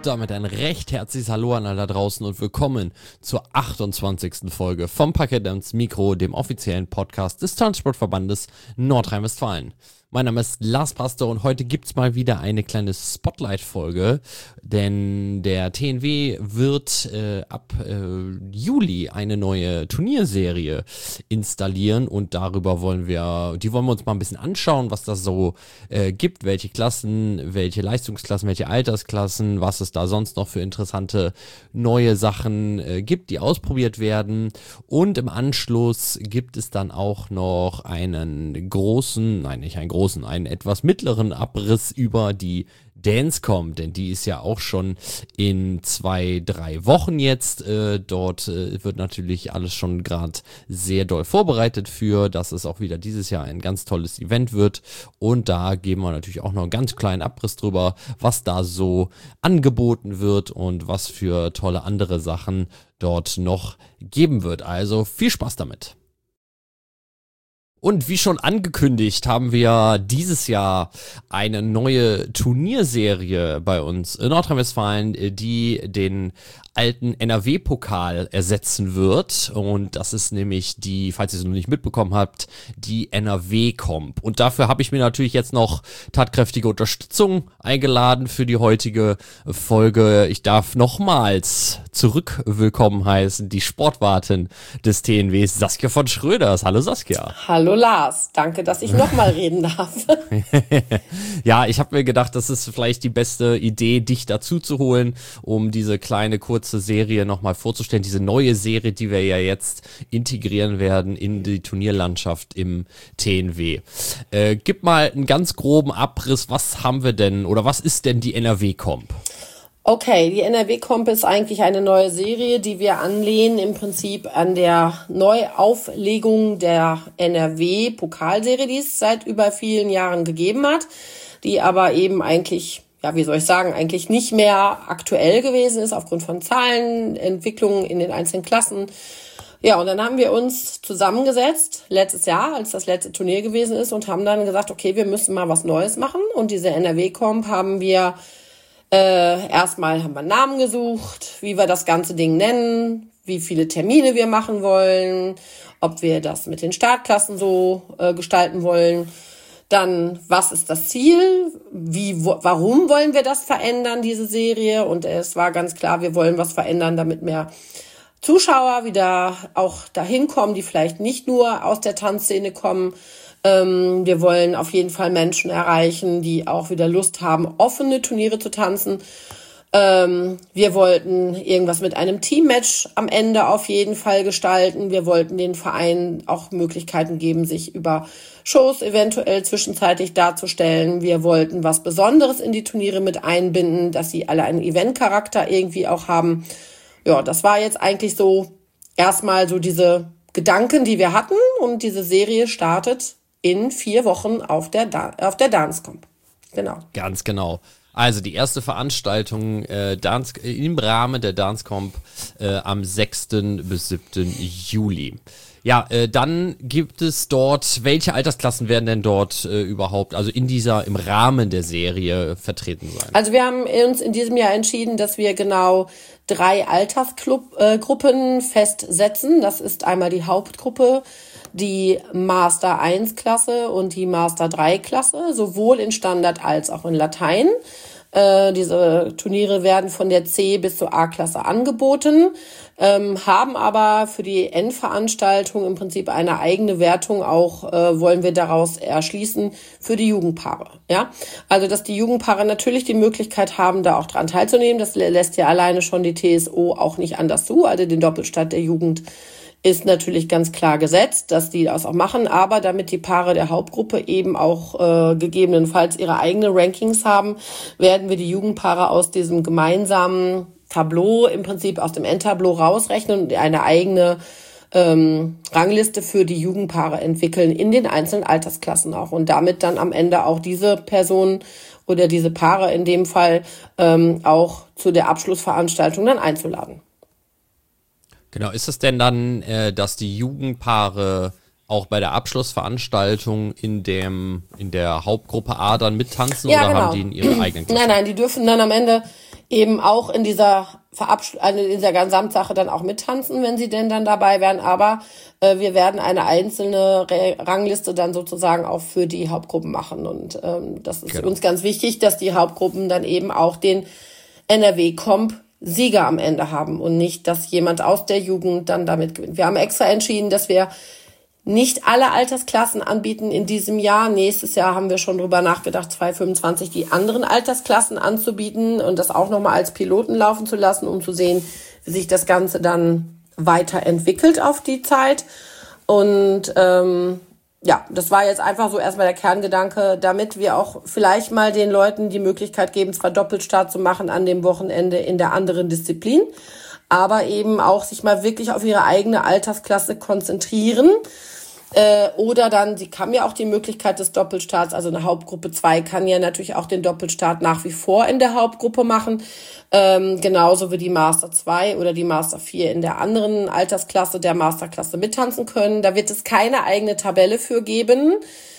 damit ein recht herzliches Hallo an alle da draußen und willkommen zur 28. Folge vom Parkett ans Mikro, dem offiziellen Podcast des Tanzsportverbandes Nordrhein-Westfalen. Mein Name ist Lars Pastor und heute gibt's mal wieder eine kleine Spotlight-Folge, denn der TNW wird ab Juli eine neue Turnierserie installieren und darüber wollen wir uns mal ein bisschen anschauen, was das so gibt, welche Klassen, welche Leistungsklassen, welche Altersklassen, was es da sonst noch für interessante neue Sachen gibt, die ausprobiert werden, und im Anschluss gibt es dann auch noch einen etwas mittleren Abriss über die Dancecom, denn die ist ja auch schon in 2-3 Wochen jetzt. Dort wird natürlich alles schon gerade sehr doll vorbereitet für, dass es auch wieder dieses Jahr ein ganz tolles Event wird. Und da geben wir natürlich auch noch einen ganz kleinen Abriss drüber, was da so angeboten wird und was für tolle andere Sachen dort noch geben wird. Also viel Spaß damit. Und wie schon angekündigt, haben wir dieses Jahr eine neue Turnierserie bei uns in Nordrhein-Westfalen, die den alten NRW-Pokal ersetzen wird. Und das ist nämlich die, falls ihr es noch nicht mitbekommen habt, die NRW-Comp. Und dafür habe ich mir natürlich jetzt noch tatkräftige Unterstützung eingeladen für die heutige Folge. Ich darf nochmals willkommen heißen die Sportwartin des TNWs, Saskia von Schröders. Hallo Saskia. Hallo Lars, danke, dass ich nochmal reden darf. Ja, ich habe mir gedacht, das ist vielleicht die beste Idee, dich dazu zu holen, um diese kleine, kurze Serie nochmal vorzustellen. Diese neue Serie, die wir ja jetzt integrieren werden in die Turnierlandschaft im TNW. Gib mal einen ganz groben Abriss, was haben wir denn oder was ist denn die NRW-Comp? Okay, die NRW-Comp ist eigentlich eine neue Serie, die wir anlehnen im Prinzip an der Neuauflegung der NRW-Pokalserie, die es seit über vielen Jahren gegeben hat, die aber eben eigentlich, eigentlich nicht mehr aktuell gewesen ist aufgrund von Zahlen, Entwicklungen in den einzelnen Klassen. Ja, und dann haben wir uns zusammengesetzt, letztes Jahr, als das letzte Turnier gewesen ist, und haben dann gesagt, okay, wir müssen mal was Neues machen. Und diese NRW-Comp haben wir erstmal haben wir einen Namen gesucht, wie wir das ganze Ding nennen, wie viele Termine wir machen wollen, ob wir das mit den Startklassen so gestalten wollen. Dann, was ist das Ziel? Warum wollen wir das verändern, diese Serie? Und es war ganz klar, wir wollen was verändern, damit mehr Zuschauer wieder auch dahin kommen, die vielleicht nicht nur aus der Tanzszene kommen. Wir wollen auf jeden Fall Menschen erreichen, die auch wieder Lust haben, offene Turniere zu tanzen. Wir wollten irgendwas mit einem Teammatch am Ende auf jeden Fall gestalten. Wir wollten den Vereinen auch Möglichkeiten geben, sich über Shows eventuell zwischenzeitlich darzustellen. Wir wollten was Besonderes in die Turniere mit einbinden, dass sie alle einen Eventcharakter irgendwie auch haben. Ja, das war jetzt eigentlich so erstmal so diese Gedanken, die wir hatten, und diese Serie startet in 4 Wochen auf der Dancecom. Genau. Ganz genau. Also die erste Veranstaltung im Rahmen der Dancecom am 6. bis 7. Juli. Ja, dann gibt es dort, welche Altersklassen werden denn dort überhaupt, also im Rahmen der Serie vertreten sein? Also wir haben uns in diesem Jahr entschieden, dass wir genau 3 Altersgruppen festsetzen. Das ist einmal die Hauptgruppe, die Master 1 Klasse und die Master 3 Klasse, sowohl in Standard als auch in Latein. Diese Turniere werden von der C bis zur A-Klasse angeboten, haben aber für die Endveranstaltung im Prinzip eine eigene Wertung auch, wollen wir daraus erschließen, für die Jugendpaare. Ja, also dass die Jugendpaare natürlich die Möglichkeit haben, da auch dran teilzunehmen. Das lässt ja alleine schon die TSO auch nicht anders zu, also den Doppelstart der Jugend ist natürlich ganz klar gesetzt, dass die das auch machen, aber damit die Paare der Hauptgruppe eben auch gegebenenfalls ihre eigenen Rankings haben, werden wir die Jugendpaare aus diesem gemeinsamen Tableau, im Prinzip aus dem Endtableau rausrechnen und eine eigene Rangliste für die Jugendpaare entwickeln in den einzelnen Altersklassen auch, und damit dann am Ende auch diese Personen oder diese Paare in dem Fall auch zu der Abschlussveranstaltung dann einzuladen. Genau, ist es denn dann, dass die Jugendpaare auch bei der Abschlussveranstaltung in der Hauptgruppe A dann mittanzen, Ja, oder genau. haben die in ihrer eigenen Klasse? Nein, die dürfen dann am Ende eben auch in dieser Gesamtsache dann auch mittanzen, wenn sie denn dann dabei wären. Aber wir werden eine einzelne Rangliste dann sozusagen auch für die Hauptgruppen machen. Und das ist uns ganz wichtig, dass die Hauptgruppen dann eben auch den NRW-Comp-Sieger am Ende haben und nicht, dass jemand aus der Jugend dann damit gewinnt. Wir haben extra entschieden, dass wir nicht alle Altersklassen anbieten in diesem Jahr. Nächstes Jahr haben wir schon drüber nachgedacht, 2025 die anderen Altersklassen anzubieten und das auch nochmal als Piloten laufen zu lassen, um zu sehen, wie sich das Ganze dann weiterentwickelt auf die Zeit. Und das war jetzt einfach so erstmal der Kerngedanke, damit wir auch vielleicht mal den Leuten die Möglichkeit geben, zwar Doppelstart zu machen an dem Wochenende in der anderen Disziplin, aber eben auch sich mal wirklich auf ihre eigene Altersklasse konzentrieren. Oder dann, sie haben ja auch die Möglichkeit des Doppelstarts, also eine Hauptgruppe 2 kann ja natürlich auch den Doppelstart nach wie vor in der Hauptgruppe machen, genauso wie die Master 2 oder die Master 4 in der anderen Altersklasse, der Masterklasse mittanzen können. Da wird es keine eigene Tabelle für geben,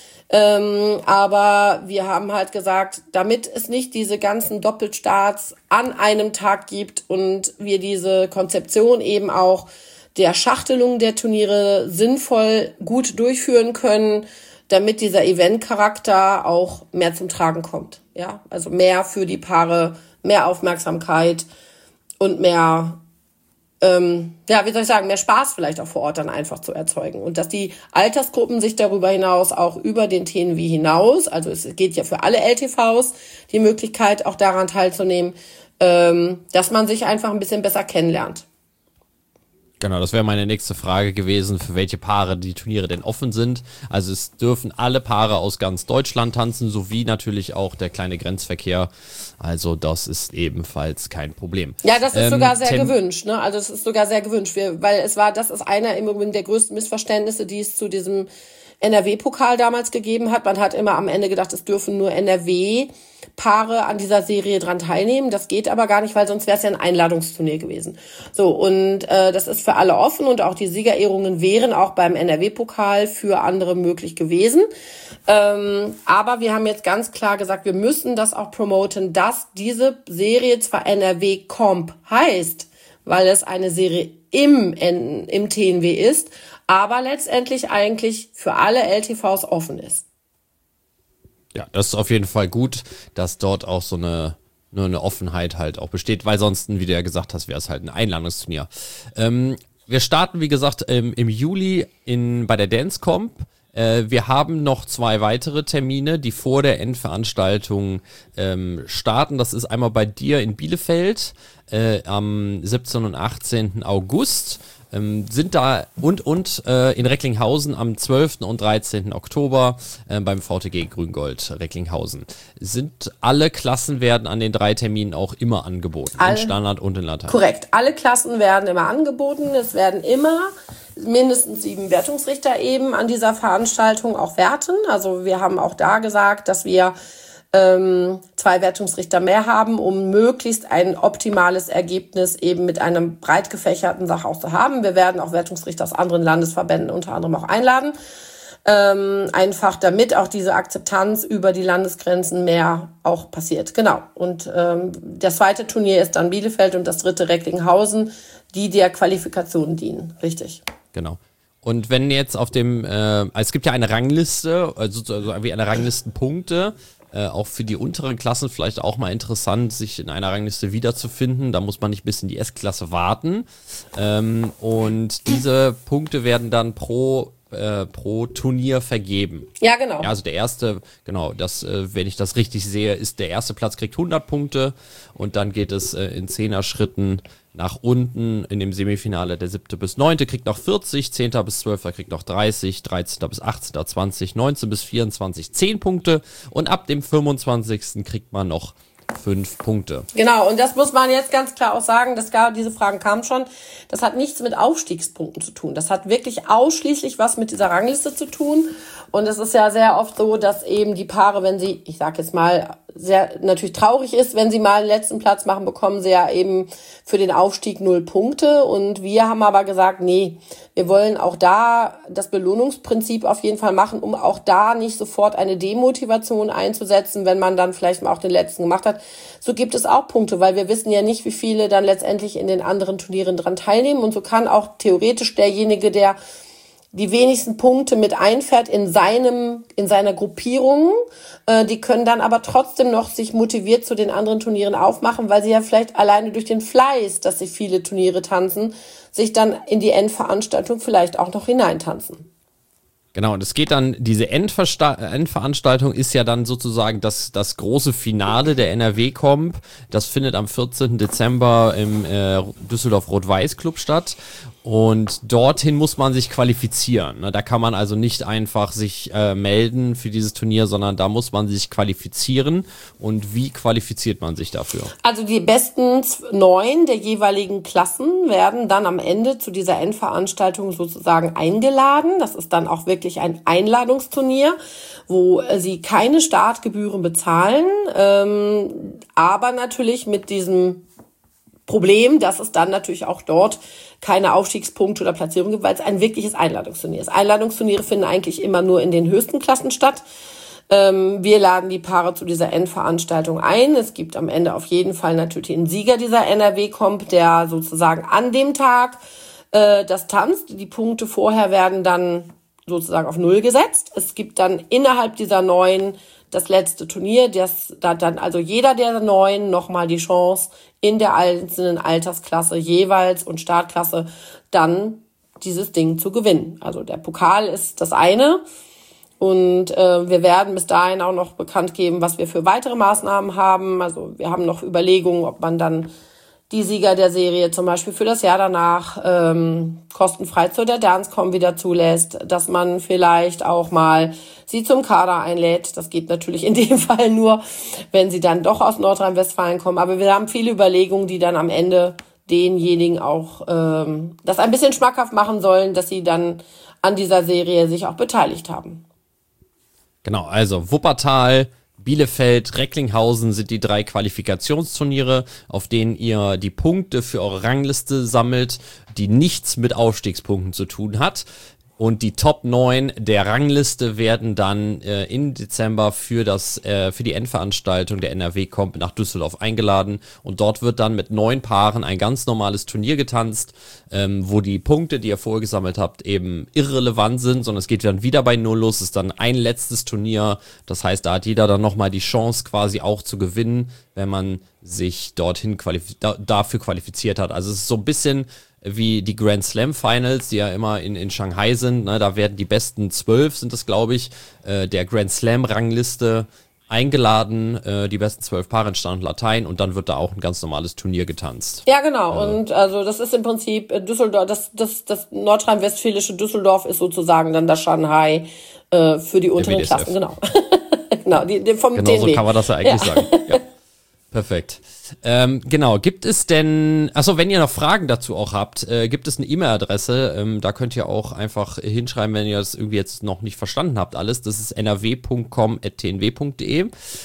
aber wir haben halt gesagt, damit es nicht diese ganzen Doppelstarts an einem Tag gibt und wir diese Konzeption eben auch der Schachtelung der Turniere sinnvoll gut durchführen können, damit dieser Event-Charakter auch mehr zum Tragen kommt. Ja, also mehr für die Paare, mehr Aufmerksamkeit und mehr, mehr Spaß vielleicht auch vor Ort dann einfach zu erzeugen. Und dass die Altersgruppen sich darüber hinaus auch über den TNW hinaus, also es geht ja für alle LTVs die Möglichkeit auch daran teilzunehmen, dass man sich einfach ein bisschen besser kennenlernt. Genau, das wäre meine nächste Frage gewesen, für welche Paare die Turniere denn offen sind. Also es dürfen alle Paare aus ganz Deutschland tanzen, sowie natürlich auch der kleine Grenzverkehr. Also das ist ebenfalls kein Problem. Ja, das ist sogar sehr gewünscht, ne? Also es ist sogar sehr gewünscht, das ist einer im Übrigen der größten Missverständnisse, die es zu diesem NRW-Pokal damals gegeben hat. Man hat immer am Ende gedacht, es dürfen nur NRW-Paare an dieser Serie dran teilnehmen. Das geht aber gar nicht, weil sonst wäre es ja ein Einladungsturnier gewesen. So, und das ist für alle offen und auch die Siegerehrungen wären auch beim NRW-Pokal für andere möglich gewesen. Aber wir haben jetzt ganz klar gesagt, wir müssen das auch promoten, dass diese Serie zwar NRW-Comp heißt, weil es eine Serie im TNW ist, aber letztendlich eigentlich für alle LTVs offen ist. Ja, das ist auf jeden Fall gut, dass dort auch so eine Offenheit halt auch besteht, weil sonst, wie du ja gesagt hast, wäre es halt ein Einladungsturnier. Wir starten, wie gesagt, im Juli bei der Dance Comp. Wir haben noch 2 weitere Termine, die vor der Endveranstaltung starten. Das ist einmal bei dir in Bielefeld am 17. und 18. August. Sind da und in Recklinghausen am 12. und 13. Oktober beim VTG Grüngold Recklinghausen. Alle Klassen werden an den 3 Terminen auch immer angeboten, in Standard und in Latein. Korrekt, alle Klassen werden immer angeboten. Es werden immer mindestens 7 Wertungsrichter eben an dieser Veranstaltung auch werten. Also wir haben auch da gesagt, dass wir 2 Wertungsrichter mehr haben, um möglichst ein optimales Ergebnis eben mit einem breit gefächerten Sache auch zu haben. Wir werden auch Wertungsrichter aus anderen Landesverbänden unter anderem auch einladen. Einfach damit auch diese Akzeptanz über die Landesgrenzen mehr auch passiert. Genau. Und das 2. Turnier ist dann Bielefeld und das 3. Recklinghausen, die der Qualifikation dienen. Richtig. Genau. Und wenn jetzt auf dem, es gibt ja eine Rangliste, also wie eine Ranglistenpunkte, auch für die unteren Klassen vielleicht auch mal interessant, sich in einer Rangliste wiederzufinden. Da muss man nicht bis in die S-Klasse warten. Und diese Punkte werden dann pro Turnier vergeben. Ja, genau. Ja, also der erste, genau, wenn ich das richtig sehe, ist der erste Platz kriegt 100 Punkte und dann geht es in 10er-Schritten nach unten in dem Semifinale. Der 7. bis 9. kriegt noch 40, 10. bis 12. kriegt noch 30, 13. bis 18. 20, 19. bis 24 10 Punkte und ab dem 25. kriegt man noch 5 Punkte. Genau, und das muss man jetzt ganz klar auch sagen, diese Fragen kamen schon, das hat nichts mit Aufstiegspunkten zu tun. Das hat wirklich ausschließlich was mit dieser Rangliste zu tun. Und es ist ja sehr oft so, dass eben die Paare, wenn sie, ich sag jetzt mal, sehr natürlich traurig ist, wenn sie mal den letzten Platz machen, bekommen sie ja eben für den Aufstieg 0 Punkte. Und wir haben aber gesagt, nee, wir wollen auch da das Belohnungsprinzip auf jeden Fall machen, um auch da nicht sofort eine Demotivation einzusetzen, wenn man dann vielleicht mal auch den letzten gemacht hat. So gibt es auch Punkte, weil wir wissen ja nicht, wie viele dann letztendlich in den anderen Turnieren dran teilnehmen. Und so kann auch theoretisch derjenige, der die wenigsten Punkte mit einfährt in seiner Gruppierung, die können dann aber trotzdem noch sich motiviert zu den anderen Turnieren aufmachen, weil sie ja vielleicht alleine durch den Fleiß, dass sie viele Turniere tanzen, sich dann in die Endveranstaltung vielleicht auch noch hineintanzen. Genau, und es geht dann, diese Endveranstaltung ist ja dann sozusagen das große Finale der NRW-Comp. Das findet am 14. Dezember im Düsseldorf-Rot-Weiß-Club statt. Und dorthin muss man sich qualifizieren. Da kann man also nicht einfach sich melden für dieses Turnier, sondern da muss man sich qualifizieren. Und wie qualifiziert man sich dafür? Also die besten 9 der jeweiligen Klassen werden dann am Ende zu dieser Endveranstaltung sozusagen eingeladen. Das ist dann auch wirklich ein Einladungsturnier, wo sie keine Startgebühren bezahlen, aber natürlich mit diesem Problem, dass es dann natürlich auch dort keine Aufstiegspunkte oder Platzierung gibt, weil es ein wirkliches Einladungsturnier ist. Einladungsturniere finden eigentlich immer nur in den höchsten Klassen statt. Wir laden die Paare zu dieser Endveranstaltung ein. Es gibt am Ende auf jeden Fall natürlich den Sieger dieser NRW-Comp, der sozusagen an dem Tag das tanzt. Die Punkte vorher werden dann sozusagen auf 0 gesetzt. Es gibt dann innerhalb dieser 9 das letzte Turnier, da dann also jeder der 9 nochmal die Chance, in der einzelnen Altersklasse jeweils und Startklasse dann dieses Ding zu gewinnen. Also der Pokal ist das eine und wir werden bis dahin auch noch bekannt geben, was wir für weitere Maßnahmen haben. Also wir haben noch Überlegungen, ob man dann die Sieger der Serie zum Beispiel für das Jahr danach kostenfrei zu der Dance-Com wieder zulässt, dass man vielleicht auch mal sie zum Kader einlädt. Das geht natürlich in dem Fall nur, wenn sie dann doch aus Nordrhein-Westfalen kommen. Aber wir haben viele Überlegungen, die dann am Ende denjenigen auch das ein bisschen schmackhaft machen sollen, dass sie dann an dieser Serie sich auch beteiligt haben. Genau, also Wuppertal, Bielefeld, Recklinghausen sind die 3 Qualifikationsturniere, auf denen ihr die Punkte für eure Rangliste sammelt, die nichts mit Aufstiegspunkten zu tun hat. Und die Top 9 der Rangliste werden dann im Dezember für die Endveranstaltung der NRW-Comp nach Düsseldorf eingeladen. Und dort wird dann mit 9 Paaren ein ganz normales Turnier getanzt, wo die Punkte, die ihr vorher gesammelt habt, eben irrelevant sind, sondern es geht dann wieder bei 0 los. Es ist dann ein letztes Turnier. Das heißt, da hat jeder dann nochmal die Chance quasi auch zu gewinnen, wenn man sich dorthin dafür qualifiziert hat. Also es ist so ein bisschen wie die Grand Slam Finals, die ja immer in Shanghai sind. Ne? Da werden die besten 12, sind das glaube ich, der Grand Slam Rangliste eingeladen, die besten 12 Paare in Stand und Latein, und dann wird da auch ein ganz normales Turnier getanzt. Ja, genau. Und also das ist im Prinzip Düsseldorf, das nordrhein-westfälische Düsseldorf ist sozusagen dann das Shanghai für die unteren Klassen. Genau. Genau, vom genau TNW. So kann man das ja eigentlich sagen. Ja. Perfekt. Genau, gibt es denn, achso, wenn ihr noch Fragen dazu auch habt, gibt es eine E-Mail-Adresse, da könnt ihr auch einfach hinschreiben, wenn ihr das irgendwie jetzt noch nicht verstanden habt alles, das ist nrw.com@tnw.de.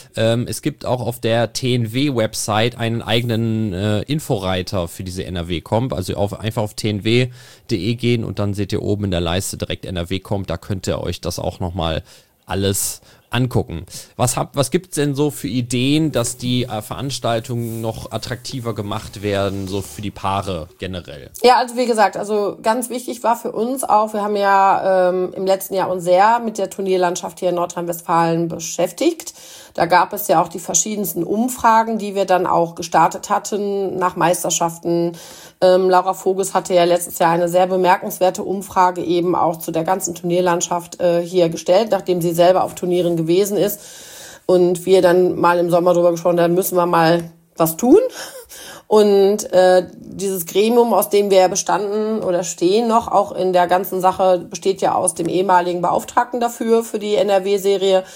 Es gibt auch auf der TNW-Website einen eigenen Inforeiter für diese NRW-Comp, also einfach auf tnw.de gehen und dann seht ihr oben in der Leiste direkt NRW-Comp, da könnt ihr euch das auch nochmal alles angucken. Was gibt's denn so für Ideen, dass die Veranstaltungen noch attraktiver gemacht werden, so für die Paare generell? Ja, also wie gesagt, also ganz wichtig war für uns auch, wir haben ja im letzten Jahr uns sehr mit der Turnierlandschaft hier in Nordrhein-Westfalen beschäftigt. Da gab es ja auch die verschiedensten Umfragen, die wir dann auch gestartet hatten nach Meisterschaften. Laura Voges hatte ja letztes Jahr eine sehr bemerkenswerte Umfrage eben auch zu der ganzen Turnierlandschaft hier gestellt, nachdem sie selber auf Turnieren gewesen ist. Und wir dann mal im Sommer drüber gesprochen haben, müssen wir mal was tun. Und dieses Gremium, aus dem wir bestanden oder stehen noch, auch in der ganzen Sache, besteht ja aus dem ehemaligen Beauftragten dafür, für die NRW-Serie,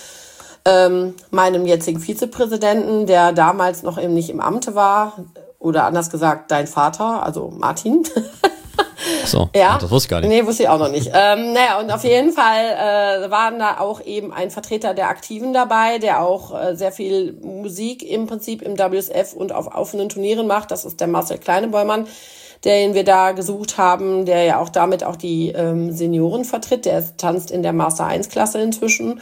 meinem jetzigen Vizepräsidenten, der damals noch eben nicht im Amte war, oder anders gesagt, dein Vater, also Martin. So, ja, das wusste ich gar nicht. Nee, wusste ich auch noch nicht. Naja, und auf jeden Fall waren da auch eben ein Vertreter der Aktiven dabei, der auch sehr viel Musik im Prinzip im WSF und auf offenen Turnieren macht. Das ist der Marcel Kleinebäumann, den wir da gesucht haben, der ja auch damit auch die Senioren vertritt. Der tanzt in der Master 1 Klasse inzwischen.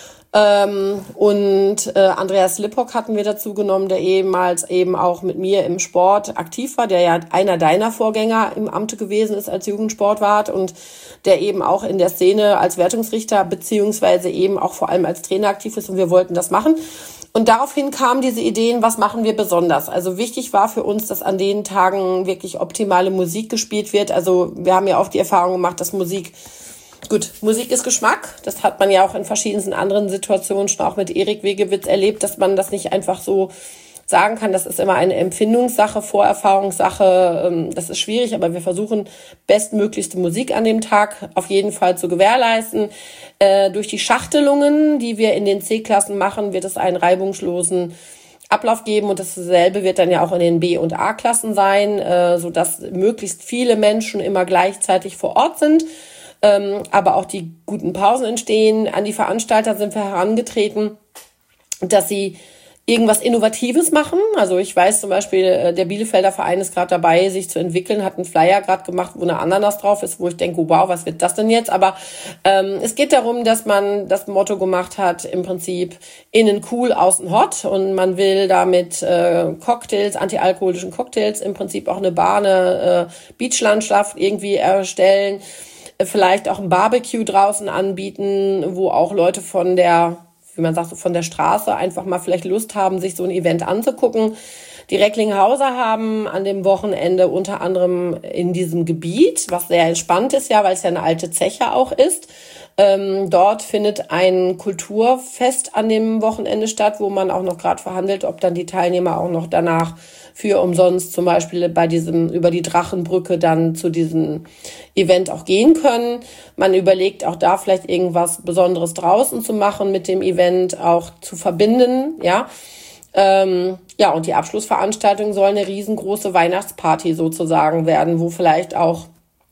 Und Andreas Lippock hatten wir dazu genommen, der ehemals eben auch mit mir im Sport aktiv war, der ja einer deiner Vorgänger im Amte gewesen ist als Jugendsportwart und der eben auch in der Szene als Wertungsrichter beziehungsweise eben auch vor allem als Trainer aktiv ist, und wir wollten das machen. Und daraufhin kamen diese Ideen, was machen wir besonders? Also wichtig war für uns, dass an den Tagen wirklich optimale Musik gespielt wird. Also wir haben ja auch die Erfahrung gemacht, dass Musik ist Geschmack. Das hat man ja auch in verschiedensten anderen Situationen schon auch mit Erik Wegewitz erlebt, dass man das nicht einfach so sagen kann. Das ist immer eine Empfindungssache, Vorerfahrungssache. Das ist schwierig, aber wir versuchen, bestmöglichste Musik an dem Tag auf jeden Fall zu gewährleisten. Durch die Schachtelungen, die wir in den C-Klassen machen, wird es einen reibungslosen Ablauf geben, und dasselbe wird dann ja auch in den B- und A-Klassen sein, sodass möglichst viele Menschen immer gleichzeitig vor Ort sind. Aber auch die guten Pausen entstehen. An die Veranstalter sind wir herangetreten, dass sie irgendwas Innovatives machen. Also ich weiß zum Beispiel, der Bielefelder Verein ist gerade dabei, sich zu entwickeln, hat einen Flyer gerade gemacht, wo eine Ananas drauf ist, wo ich denke, wow, was wird das denn jetzt? Aber es geht darum, dass man das Motto gemacht hat, im Prinzip innen cool, außen hot, und man will damit Cocktails, antialkoholischen Cocktails, im Prinzip auch eine Bar, eine Beachlandschaft irgendwie erstellen, vielleicht auch ein Barbecue draußen anbieten, wo auch Leute von der, wie man sagt, so von der Straße einfach mal vielleicht Lust haben, sich so ein Event anzugucken. Die Recklinghauser haben an dem Wochenende unter anderem in diesem Gebiet, was sehr entspannt ist, ja, weil es ja eine alte Zeche auch ist, dort findet ein Kulturfest an dem Wochenende statt, wo man auch noch gerade verhandelt, ob dann die Teilnehmer auch noch danach für umsonst zum Beispiel bei diesem über die Drachenbrücke dann zu diesem Event auch gehen können. Man überlegt auch da vielleicht irgendwas Besonderes draußen zu machen, mit dem Event auch zu verbinden, ja. Und die Abschlussveranstaltung soll eine riesengroße Weihnachtsparty sozusagen werden, wo vielleicht auch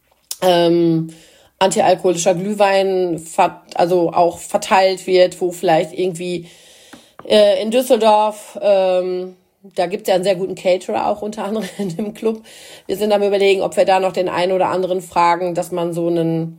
antialkoholischer Glühwein auch verteilt wird, wo vielleicht irgendwie in Düsseldorf, da gibt es ja einen sehr guten Caterer auch unter anderem in dem Club. Wir sind am Überlegen, ob wir da noch den einen oder anderen fragen, dass man so einen,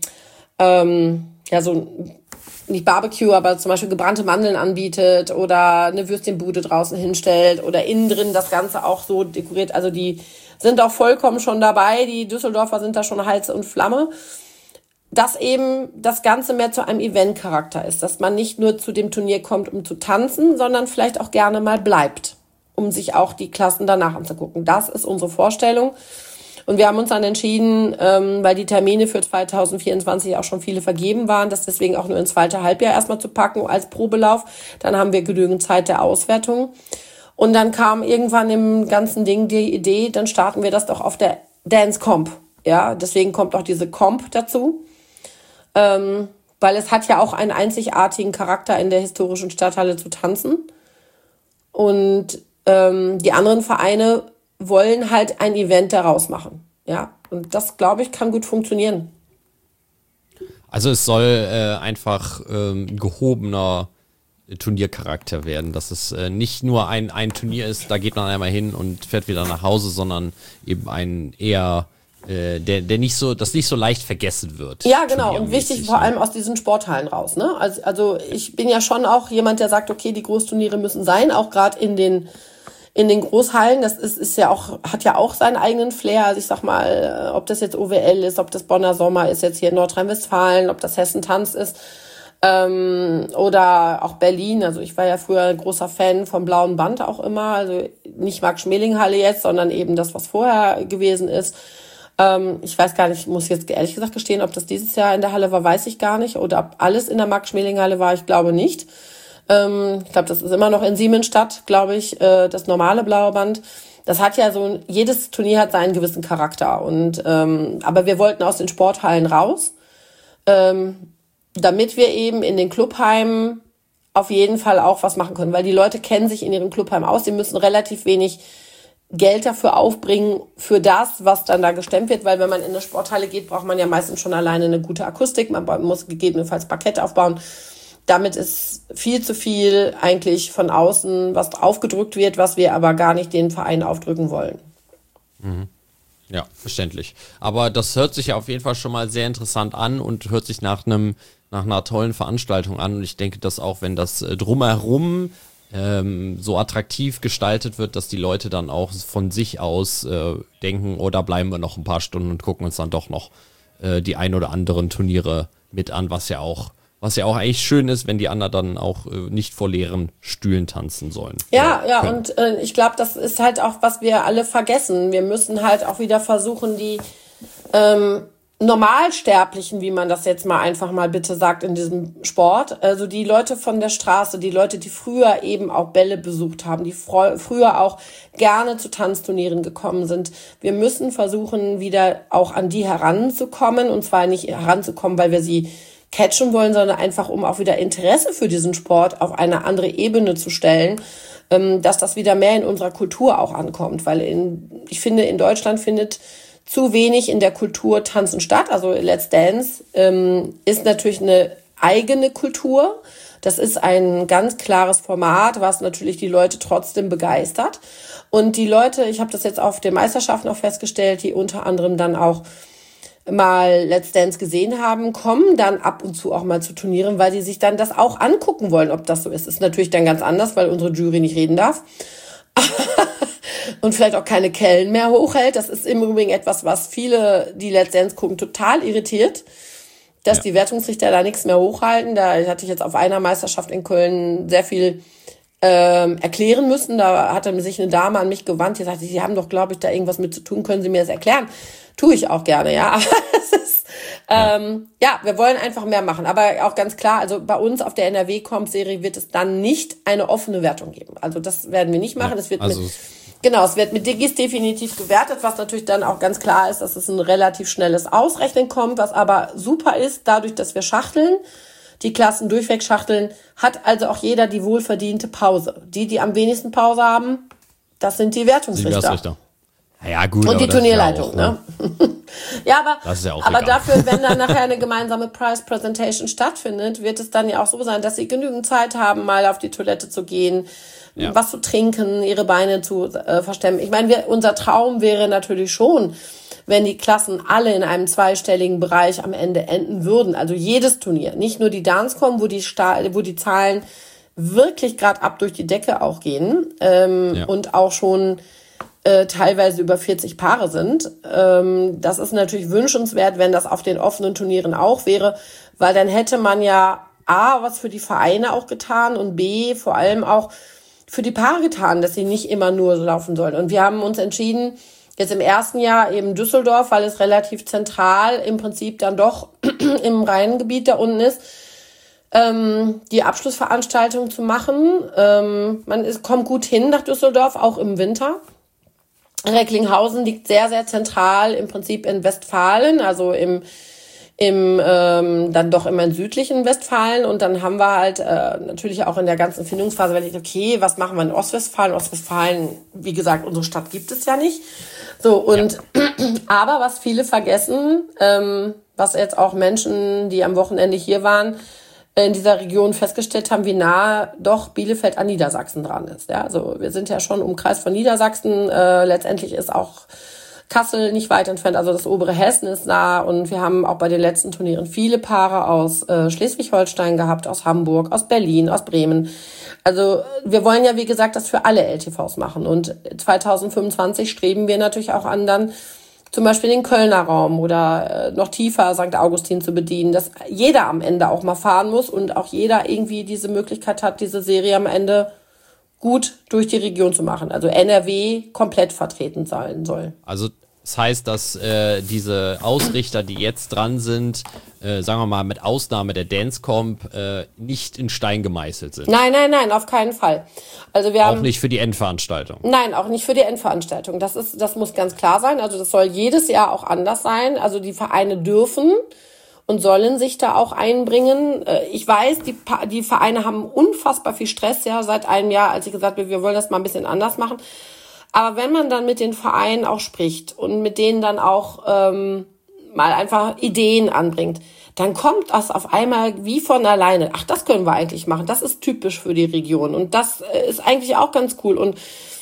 nicht Barbecue, aber zum Beispiel gebrannte Mandeln anbietet oder eine Würstchenbude draußen hinstellt oder innen drin das Ganze auch so dekoriert. Also die sind auch vollkommen schon dabei. Die Düsseldorfer sind da schon Hals und Flamme. Dass eben das Ganze mehr zu einem Event-Charakter ist, dass man nicht nur zu dem Turnier kommt, um zu tanzen, sondern vielleicht auch gerne mal bleibt, um sich auch die Klassen danach anzugucken. Das ist unsere Vorstellung. Und wir haben uns dann entschieden, weil die Termine für 2024 auch schon viele vergeben waren, das deswegen auch nur ins zweite Halbjahr erstmal zu packen als Probelauf. Dann haben wir genügend Zeit der Auswertung. Und dann kam irgendwann im ganzen Ding die Idee, dann starten wir das doch auf der Dance Comp. Ja, deswegen kommt auch diese Comp dazu. Weil es hat ja auch einen einzigartigen Charakter, in der historischen Stadthalle zu tanzen. Und die anderen Vereine wollen halt ein Event daraus machen. Ja, und das, glaube ich, kann gut funktionieren. Also es soll einfach gehobener Turniercharakter werden, dass es nicht nur ein Turnier ist, da geht man einmal hin und fährt wieder nach Hause, sondern eben ein eher der nicht so leicht vergessen wird. Ja, genau. Und wichtig vor allem aus diesen Sporthallen raus. Ne? Also ich bin ja schon auch jemand, der sagt, okay, die Großturniere müssen sein, auch gerade in den Großhallen. Das ist ja auch, hat ja auch seinen eigenen Flair. Also ich sag mal, ob das jetzt OWL ist, ob das Bonner Sommer ist, jetzt hier in Nordrhein-Westfalen, ob das Hessen Tanz ist, oder auch Berlin. Also ich war ja früher ein großer Fan vom Blauen Band auch immer. Also nicht Max-Schmeling-Halle jetzt, sondern eben das, was vorher gewesen ist. Ich weiß gar nicht, muss jetzt ehrlich gesagt gestehen, ob das dieses Jahr in der Halle war, weiß ich gar nicht. Oder ob alles in der Max-Schmeling-Halle war, ich glaube nicht. Ich glaube, das ist immer noch in Siemensstadt, glaube ich, das normale Blaue Band. Das hat ja so, jedes Turnier hat seinen gewissen Charakter. Und aber wir wollten aus den Sporthallen raus, damit wir eben in den Clubheimen auf jeden Fall auch was machen können. Weil die Leute kennen sich in ihren Clubheimen aus. Sie müssen relativ wenig Geld dafür aufbringen, für das, was dann da gestemmt wird, weil wenn man in eine Sporthalle geht, braucht man ja meistens schon alleine eine gute Akustik, man muss gegebenenfalls Parkett aufbauen. Damit ist viel zu viel eigentlich von außen, was aufgedrückt wird, was wir aber gar nicht den Verein aufdrücken wollen. Mhm. Ja, verständlich. Aber das hört sich ja auf jeden Fall schon mal sehr interessant an und hört sich nach einer tollen Veranstaltung an. Und ich denke, dass auch wenn das drumherum so attraktiv gestaltet wird, dass die Leute dann auch von sich aus denken, oh, da bleiben wir noch ein paar Stunden und gucken uns dann doch noch die ein oder anderen Turniere mit an, was ja auch eigentlich schön ist, wenn die anderen dann auch nicht vor leeren Stühlen tanzen sollen. Ja, und ich glaube, das ist halt auch, was wir alle vergessen. Wir müssen halt auch wieder versuchen, die Normalsterblichen, wie man das jetzt mal einfach mal bitte sagt in diesem Sport, also die Leute von der Straße, die Leute, die früher eben auch Bälle besucht haben, die früher auch gerne zu Tanzturnieren gekommen sind. Wir müssen versuchen, wieder auch an die heranzukommen, und zwar nicht heranzukommen, weil wir sie catchen wollen, sondern einfach, um auch wieder Interesse für diesen Sport auf eine andere Ebene zu stellen, dass das wieder mehr in unserer Kultur auch ankommt, weil ich finde, in Deutschland findet zu wenig in der Kultur Tanzen statt. Also Let's Dance ist natürlich eine eigene Kultur. Das ist ein ganz klares Format, was natürlich die Leute trotzdem begeistert. Und die Leute, ich habe das jetzt auf den Meisterschaften auch festgestellt, die unter anderem dann auch mal Let's Dance gesehen haben, kommen dann ab und zu auch mal zu Turnieren, weil sie sich dann das auch angucken wollen, ob das so ist. Ist natürlich dann ganz anders, weil unsere Jury nicht reden darf. Und vielleicht auch keine Kellen mehr hochhält. Das ist im Übrigen etwas, was viele, die Let's Dance gucken, total irritiert, dass die Wertungsrichter da nichts mehr hochhalten. Da hatte ich jetzt auf einer Meisterschaft in Köln sehr viel erklären müssen. Da hatte sich eine Dame an mich gewandt, die sagte, Sie haben doch, glaube ich, da irgendwas mit zu tun, können Sie mir das erklären? Tue ich auch gerne, ja. Aber es ist, wir wollen einfach mehr machen. Aber auch ganz klar, also bei uns auf der NRW-Comp-Serie wird es dann nicht eine offene Wertung geben. Also das werden wir nicht machen. Es wird es wird mit Digis definitiv gewertet, was natürlich dann auch ganz klar ist, dass es ein relativ schnelles Ausrechnen kommt, was aber super ist, dadurch, dass wir schachteln, die Klassen durchweg schachteln, hat also auch jeder die wohlverdiente Pause. Die am wenigsten Pause haben, das sind die Wertungsrichter. Ja, gut. Und die Turnierleitung, ja auch, ne? Ja, das ist ja auch aber egal. dafür, wenn dann nachher eine gemeinsame Prize Presentation stattfindet, wird es dann ja auch so sein, dass sie genügend Zeit haben, mal auf die Toilette zu gehen, was zu trinken, ihre Beine zu verstemmen. Ich meine, unser Traum wäre natürlich schon, wenn die Klassen alle in einem zweistelligen Bereich am Ende enden würden. Also jedes Turnier, nicht nur die Dancecom, wo die Zahlen wirklich gerade ab durch die Decke auch gehen und auch schon teilweise über 40 Paare sind. Das ist natürlich wünschenswert, wenn das auf den offenen Turnieren auch wäre, weil dann hätte man ja A, was für die Vereine auch getan und B, vor allem auch für die Paare getan, dass sie nicht immer nur so laufen sollen. Und wir haben uns entschieden, jetzt im ersten Jahr eben Düsseldorf, weil es relativ zentral im Prinzip dann doch im Rheingebiet da unten ist, die Abschlussveranstaltung zu machen. Kommt gut hin nach Düsseldorf, auch im Winter. Recklinghausen liegt sehr, sehr zentral im Prinzip in Westfalen, also dann doch immer im südlichen Westfalen. Und dann haben wir halt natürlich auch in der ganzen Findungsphase überlegt, okay, was machen wir in Ostwestfalen? Ostwestfalen, wie gesagt, unsere Stadt gibt es ja nicht. So, und aber was viele vergessen, was jetzt auch Menschen, die am Wochenende hier waren, in dieser Region festgestellt haben, wie nah doch Bielefeld an Niedersachsen dran ist. Ja, also wir sind ja schon Umkreis von Niedersachsen. Letztendlich ist auch Kassel nicht weit entfernt, also das obere Hessen ist nah. Und wir haben auch bei den letzten Turnieren viele Paare aus Schleswig-Holstein gehabt, aus Hamburg, aus Berlin, aus Bremen. Also wir wollen ja, wie gesagt, das für alle LTVs machen. Und 2025 streben wir natürlich auch an, dann zum Beispiel den Kölner Raum oder noch tiefer St. Augustin zu bedienen, dass jeder am Ende auch mal fahren muss und auch jeder irgendwie diese Möglichkeit hat, diese Serie am Ende gut durch die Region zu machen. Also NRW komplett vertreten sein soll. Also das heißt, dass diese Ausrichter, die jetzt dran sind, sagen wir mal mit Ausnahme der Dancecomp, nicht in Stein gemeißelt sind. Nein, auf keinen Fall. Also wir haben auch nicht für die Endveranstaltung. Nein, auch nicht für die Endveranstaltung. Das muss ganz klar sein. Also das soll jedes Jahr auch anders sein. Also die Vereine dürfen und sollen sich da auch einbringen. Ich weiß, die Vereine haben unfassbar viel Stress, ja, seit einem Jahr, als ich gesagt habe, wir wollen das mal ein bisschen anders machen. Aber wenn man dann mit den Vereinen auch spricht und mit denen dann auch mal einfach Ideen anbringt, dann kommt das auf einmal wie von alleine. Ach, das können wir eigentlich machen. Das ist typisch für die Region. Und das ist eigentlich auch ganz cool. Und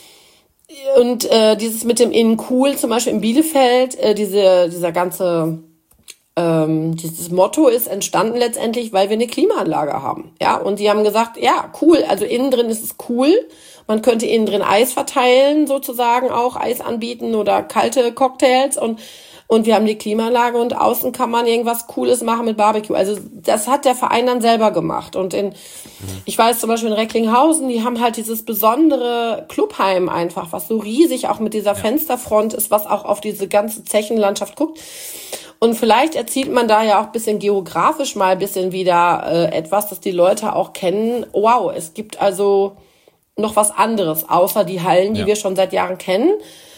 dieses mit dem Innen cool, zum Beispiel in Bielefeld, dieser ganze dieses Motto ist entstanden letztendlich, weil wir eine Klimaanlage haben. Ja, und die haben gesagt, ja, cool, also innen drin ist es cool. Man könnte innen drin Eis verteilen, sozusagen auch Eis anbieten oder kalte Cocktails und wir haben die Klimaanlage und außen kann man irgendwas Cooles machen mit Barbecue. Also das hat der Verein dann selber gemacht. Und ich weiß zum Beispiel in Recklinghausen, die haben halt dieses besondere Clubheim einfach, was so riesig auch mit dieser Fensterfront ist, was auch auf diese ganze Zechenlandschaft guckt. Und vielleicht erzielt man da ja auch ein bisschen geografisch mal ein bisschen wieder etwas, dass die Leute auch kennen, wow, es gibt also noch was anderes, außer die Hallen, die wir schon seit Jahren kennen.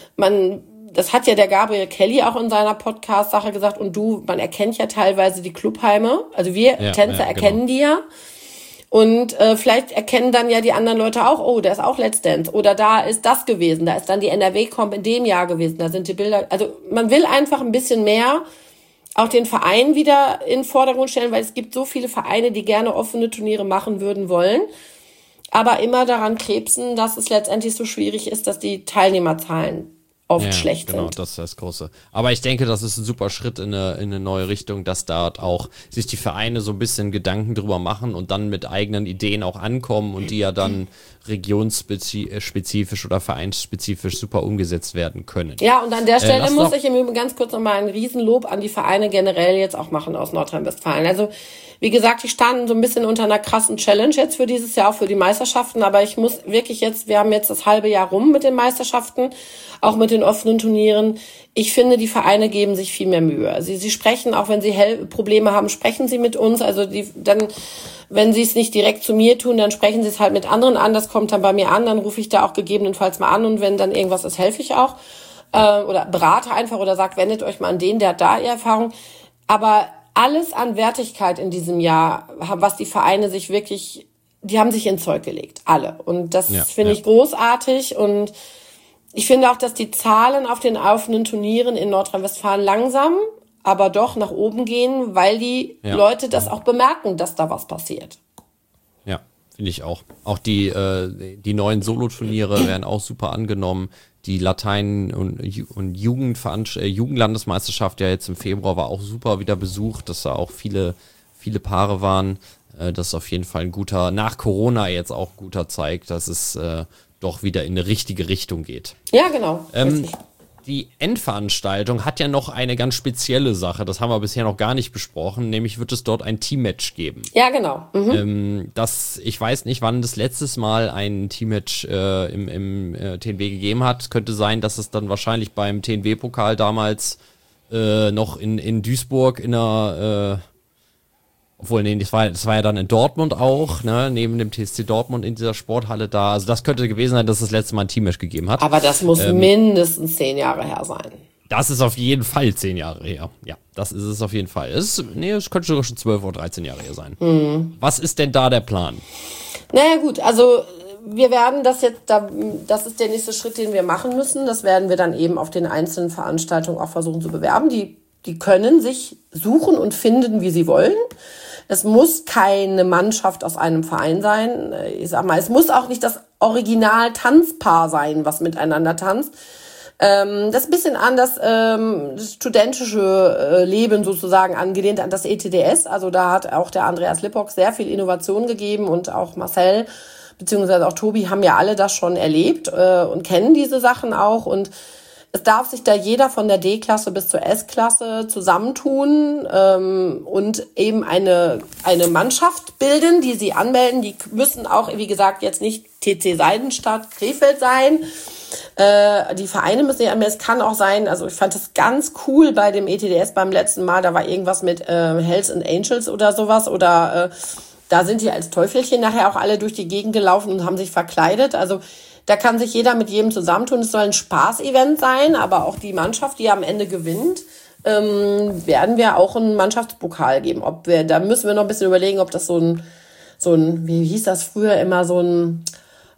Das hat ja der Gabriel Kelly auch in seiner Podcast-Sache gesagt. Und man erkennt ja teilweise die Clubheime. Also wir Tänzer erkennen die ja. Und vielleicht erkennen dann ja die anderen Leute auch, oh, da ist auch Let's Dance. Oder da ist das gewesen. Da ist dann die NRW-Comp in dem Jahr gewesen. Da sind die Bilder. Also man will einfach ein bisschen mehr auch den Verein wieder in den Vordergrund stellen, weil es gibt so viele Vereine, die gerne offene Turniere machen wollen. Aber immer daran krebsen, dass es letztendlich so schwierig ist, dass die Teilnehmerzahlen oft schlecht sind. Genau, das ist das Große. Aber ich denke, das ist ein super Schritt in eine neue Richtung, dass da auch sich die Vereine so ein bisschen Gedanken drüber machen und dann mit eigenen Ideen auch ankommen und die ja dann regionsspezifisch oder vereinsspezifisch super umgesetzt werden können. Ja, und an der Stelle muss ich im Übrigen ganz kurz nochmal ein Riesenlob an die Vereine generell jetzt auch machen aus Nordrhein-Westfalen. Also wie gesagt, die standen so ein bisschen unter einer krassen Challenge jetzt für dieses Jahr, auch für die Meisterschaften. Aber ich muss wirklich wir haben jetzt das halbe Jahr rum mit den Meisterschaften, auch mit den offenen Turnieren. Ich finde, die Vereine geben sich viel mehr Mühe. Sie sprechen, auch wenn sie Probleme haben, sprechen sie mit uns. Also wenn sie es nicht direkt zu mir tun, dann sprechen sie es halt mit anderen an. Das kommt dann bei mir an, dann rufe ich da auch gegebenenfalls mal an. Und wenn dann irgendwas ist, helfe ich auch. Oder berate einfach oder sage, wendet euch mal an den, der hat da Erfahrung. Aber alles an Wertigkeit in diesem Jahr, was die Vereine sich wirklich, die haben sich ins Zeug gelegt. Alle. Und das finde ich großartig. Und ich finde auch, dass die Zahlen auf den offenen Turnieren in Nordrhein-Westfalen langsam, aber doch nach oben gehen, weil die Leute das auch bemerken, dass da was passiert. Ja, finde ich auch. Auch die neuen Solo-Turniere werden auch super angenommen. Die Latein- und Jugendlandesmeisterschaft ja jetzt im Februar war auch super wieder besucht, dass da auch viele Paare waren. Das ist auf jeden Fall ein guter, nach Corona jetzt auch guter Zeig, dass es doch wieder in eine richtige Richtung geht. Ja, genau. Die Endveranstaltung hat ja noch eine ganz spezielle Sache, das haben wir bisher noch gar nicht besprochen, nämlich wird es dort ein Teammatch geben. Ja, genau. Ich weiß nicht, wann das letztes Mal ein Teammatch im TNW gegeben hat. Könnte sein, dass es dann wahrscheinlich beim TNW-Pokal damals noch in Duisburg in einer obwohl, nee, das war ja dann in Dortmund auch, ne, neben dem TSC Dortmund in dieser Sporthalle da. Also das könnte gewesen sein, dass es das letzte Mal ein Teammatch gegeben hat. Aber das muss mindestens 10 Jahre her sein. Das ist auf jeden Fall 10 Jahre her. Ja, das ist es auf jeden Fall. Es könnte sogar schon 12 oder 13 Jahre her sein. Was ist denn da der Plan? Naja gut, also wir werden das ist der nächste Schritt, den wir machen müssen. Das werden wir dann eben auf den einzelnen Veranstaltungen auch versuchen zu bewerben. Die können sich suchen und finden, wie sie wollen. Es muss keine Mannschaft aus einem Verein sein. Ich sag mal, es muss auch nicht das Original-Tanzpaar sein, was miteinander tanzt. Das ist ein bisschen an das studentische Leben sozusagen angelehnt an das ETDS. Also da hat auch der Andreas Lippock sehr viel Innovation gegeben und auch Marcel beziehungsweise auch Tobi haben ja alle das schon erlebt und kennen diese Sachen auch. Und es darf sich da jeder von der D-Klasse bis zur S-Klasse zusammentun und eben eine Mannschaft bilden, die sie anmelden. Die müssen auch, wie gesagt, jetzt nicht TC Seidenstadt, Krefeld sein. Die Vereine müssen ja anmelden. Es kann auch sein, also ich fand das ganz cool bei dem ETDS beim letzten Mal, da war irgendwas mit Hells and Angels oder sowas oder da sind die als Teufelchen nachher auch alle durch die Gegend gelaufen und haben sich verkleidet. Also da kann sich jeder mit jedem zusammentun. Es soll ein Spaßevent sein, aber auch die Mannschaft, die am Ende gewinnt, werden wir auch einen Mannschaftspokal geben. Da müssen wir noch ein bisschen überlegen, ob das so ein, wie hieß das früher immer, so ein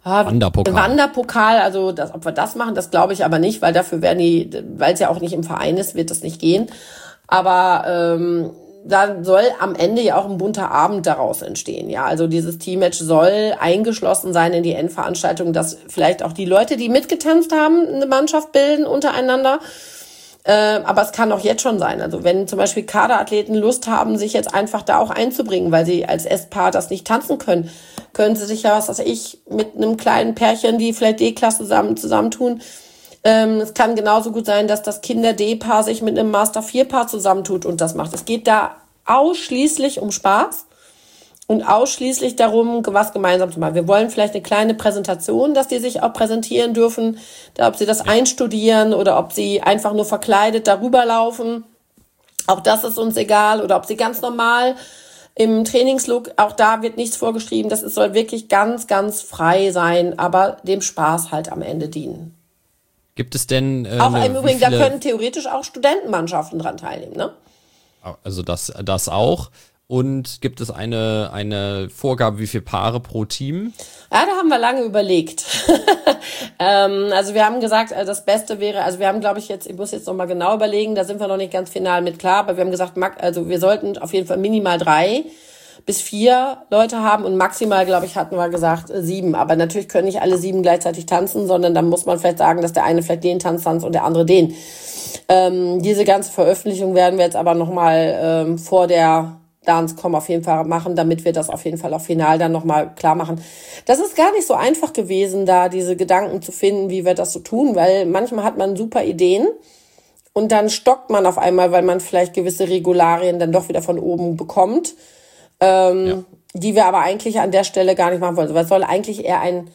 Wanderpokal, also ob wir das machen, das glaube ich aber nicht, weil dafür weil es ja auch nicht im Verein ist, wird das nicht gehen. Aber da soll am Ende ja auch ein bunter Abend daraus entstehen. Ja, also dieses Teammatch soll eingeschlossen sein in die Endveranstaltung, dass vielleicht auch die Leute, die mitgetanzt haben, eine Mannschaft bilden untereinander. Aber es kann auch jetzt schon sein. Also wenn zum Beispiel Kaderathleten Lust haben, sich jetzt einfach da auch einzubringen, weil sie als S-Paar das nicht tanzen können, können sie sich ja, was weiß ich, mit einem kleinen Pärchen, die vielleicht D-Klasse zusammentun. Es kann genauso gut sein, dass das Kinder-D-Paar sich mit einem Master-4-Paar zusammentut und das macht. Es geht da ausschließlich um Spaß und ausschließlich darum, was gemeinsam zu machen. Wir wollen vielleicht eine kleine Präsentation, dass die sich auch präsentieren dürfen, ob sie das einstudieren oder ob sie einfach nur verkleidet darüber laufen. Auch das ist uns egal. Oder ob sie ganz normal im Trainingslook, auch da wird nichts vorgeschrieben. Das soll wirklich ganz, ganz frei sein, aber dem Spaß halt am Ende dienen. Gibt es denn auch im Übrigen, da können theoretisch auch Studentenmannschaften dran teilnehmen, ne? Also das auch. Und gibt es eine Vorgabe, wie viele Paare pro Team? Ja, da haben wir lange überlegt. Also wir haben gesagt, das Beste wäre, also wir haben, glaube ich, ich muss jetzt nochmal genau überlegen, da sind wir noch nicht ganz final mit klar, aber wir haben gesagt, also wir sollten auf jeden Fall minimal 3 bis 4 Leute haben und maximal, glaube ich, hatten wir gesagt 7. Aber natürlich können nicht alle 7 gleichzeitig tanzen, sondern dann muss man vielleicht sagen, dass der eine vielleicht den tanzt und der andere den. Diese ganze Veröffentlichung werden wir jetzt aber nochmal vor der Dance.com auf jeden Fall machen, damit wir das auf jeden Fall auch final dann nochmal klar machen. Das ist gar nicht so einfach gewesen, da diese Gedanken zu finden, wie wir das so tun, weil manchmal hat man super Ideen und dann stockt man auf einmal, weil man vielleicht gewisse Regularien dann doch wieder von oben bekommt. Die wir aber eigentlich an der Stelle gar nicht machen wollen. Weil es soll eigentlich eher ein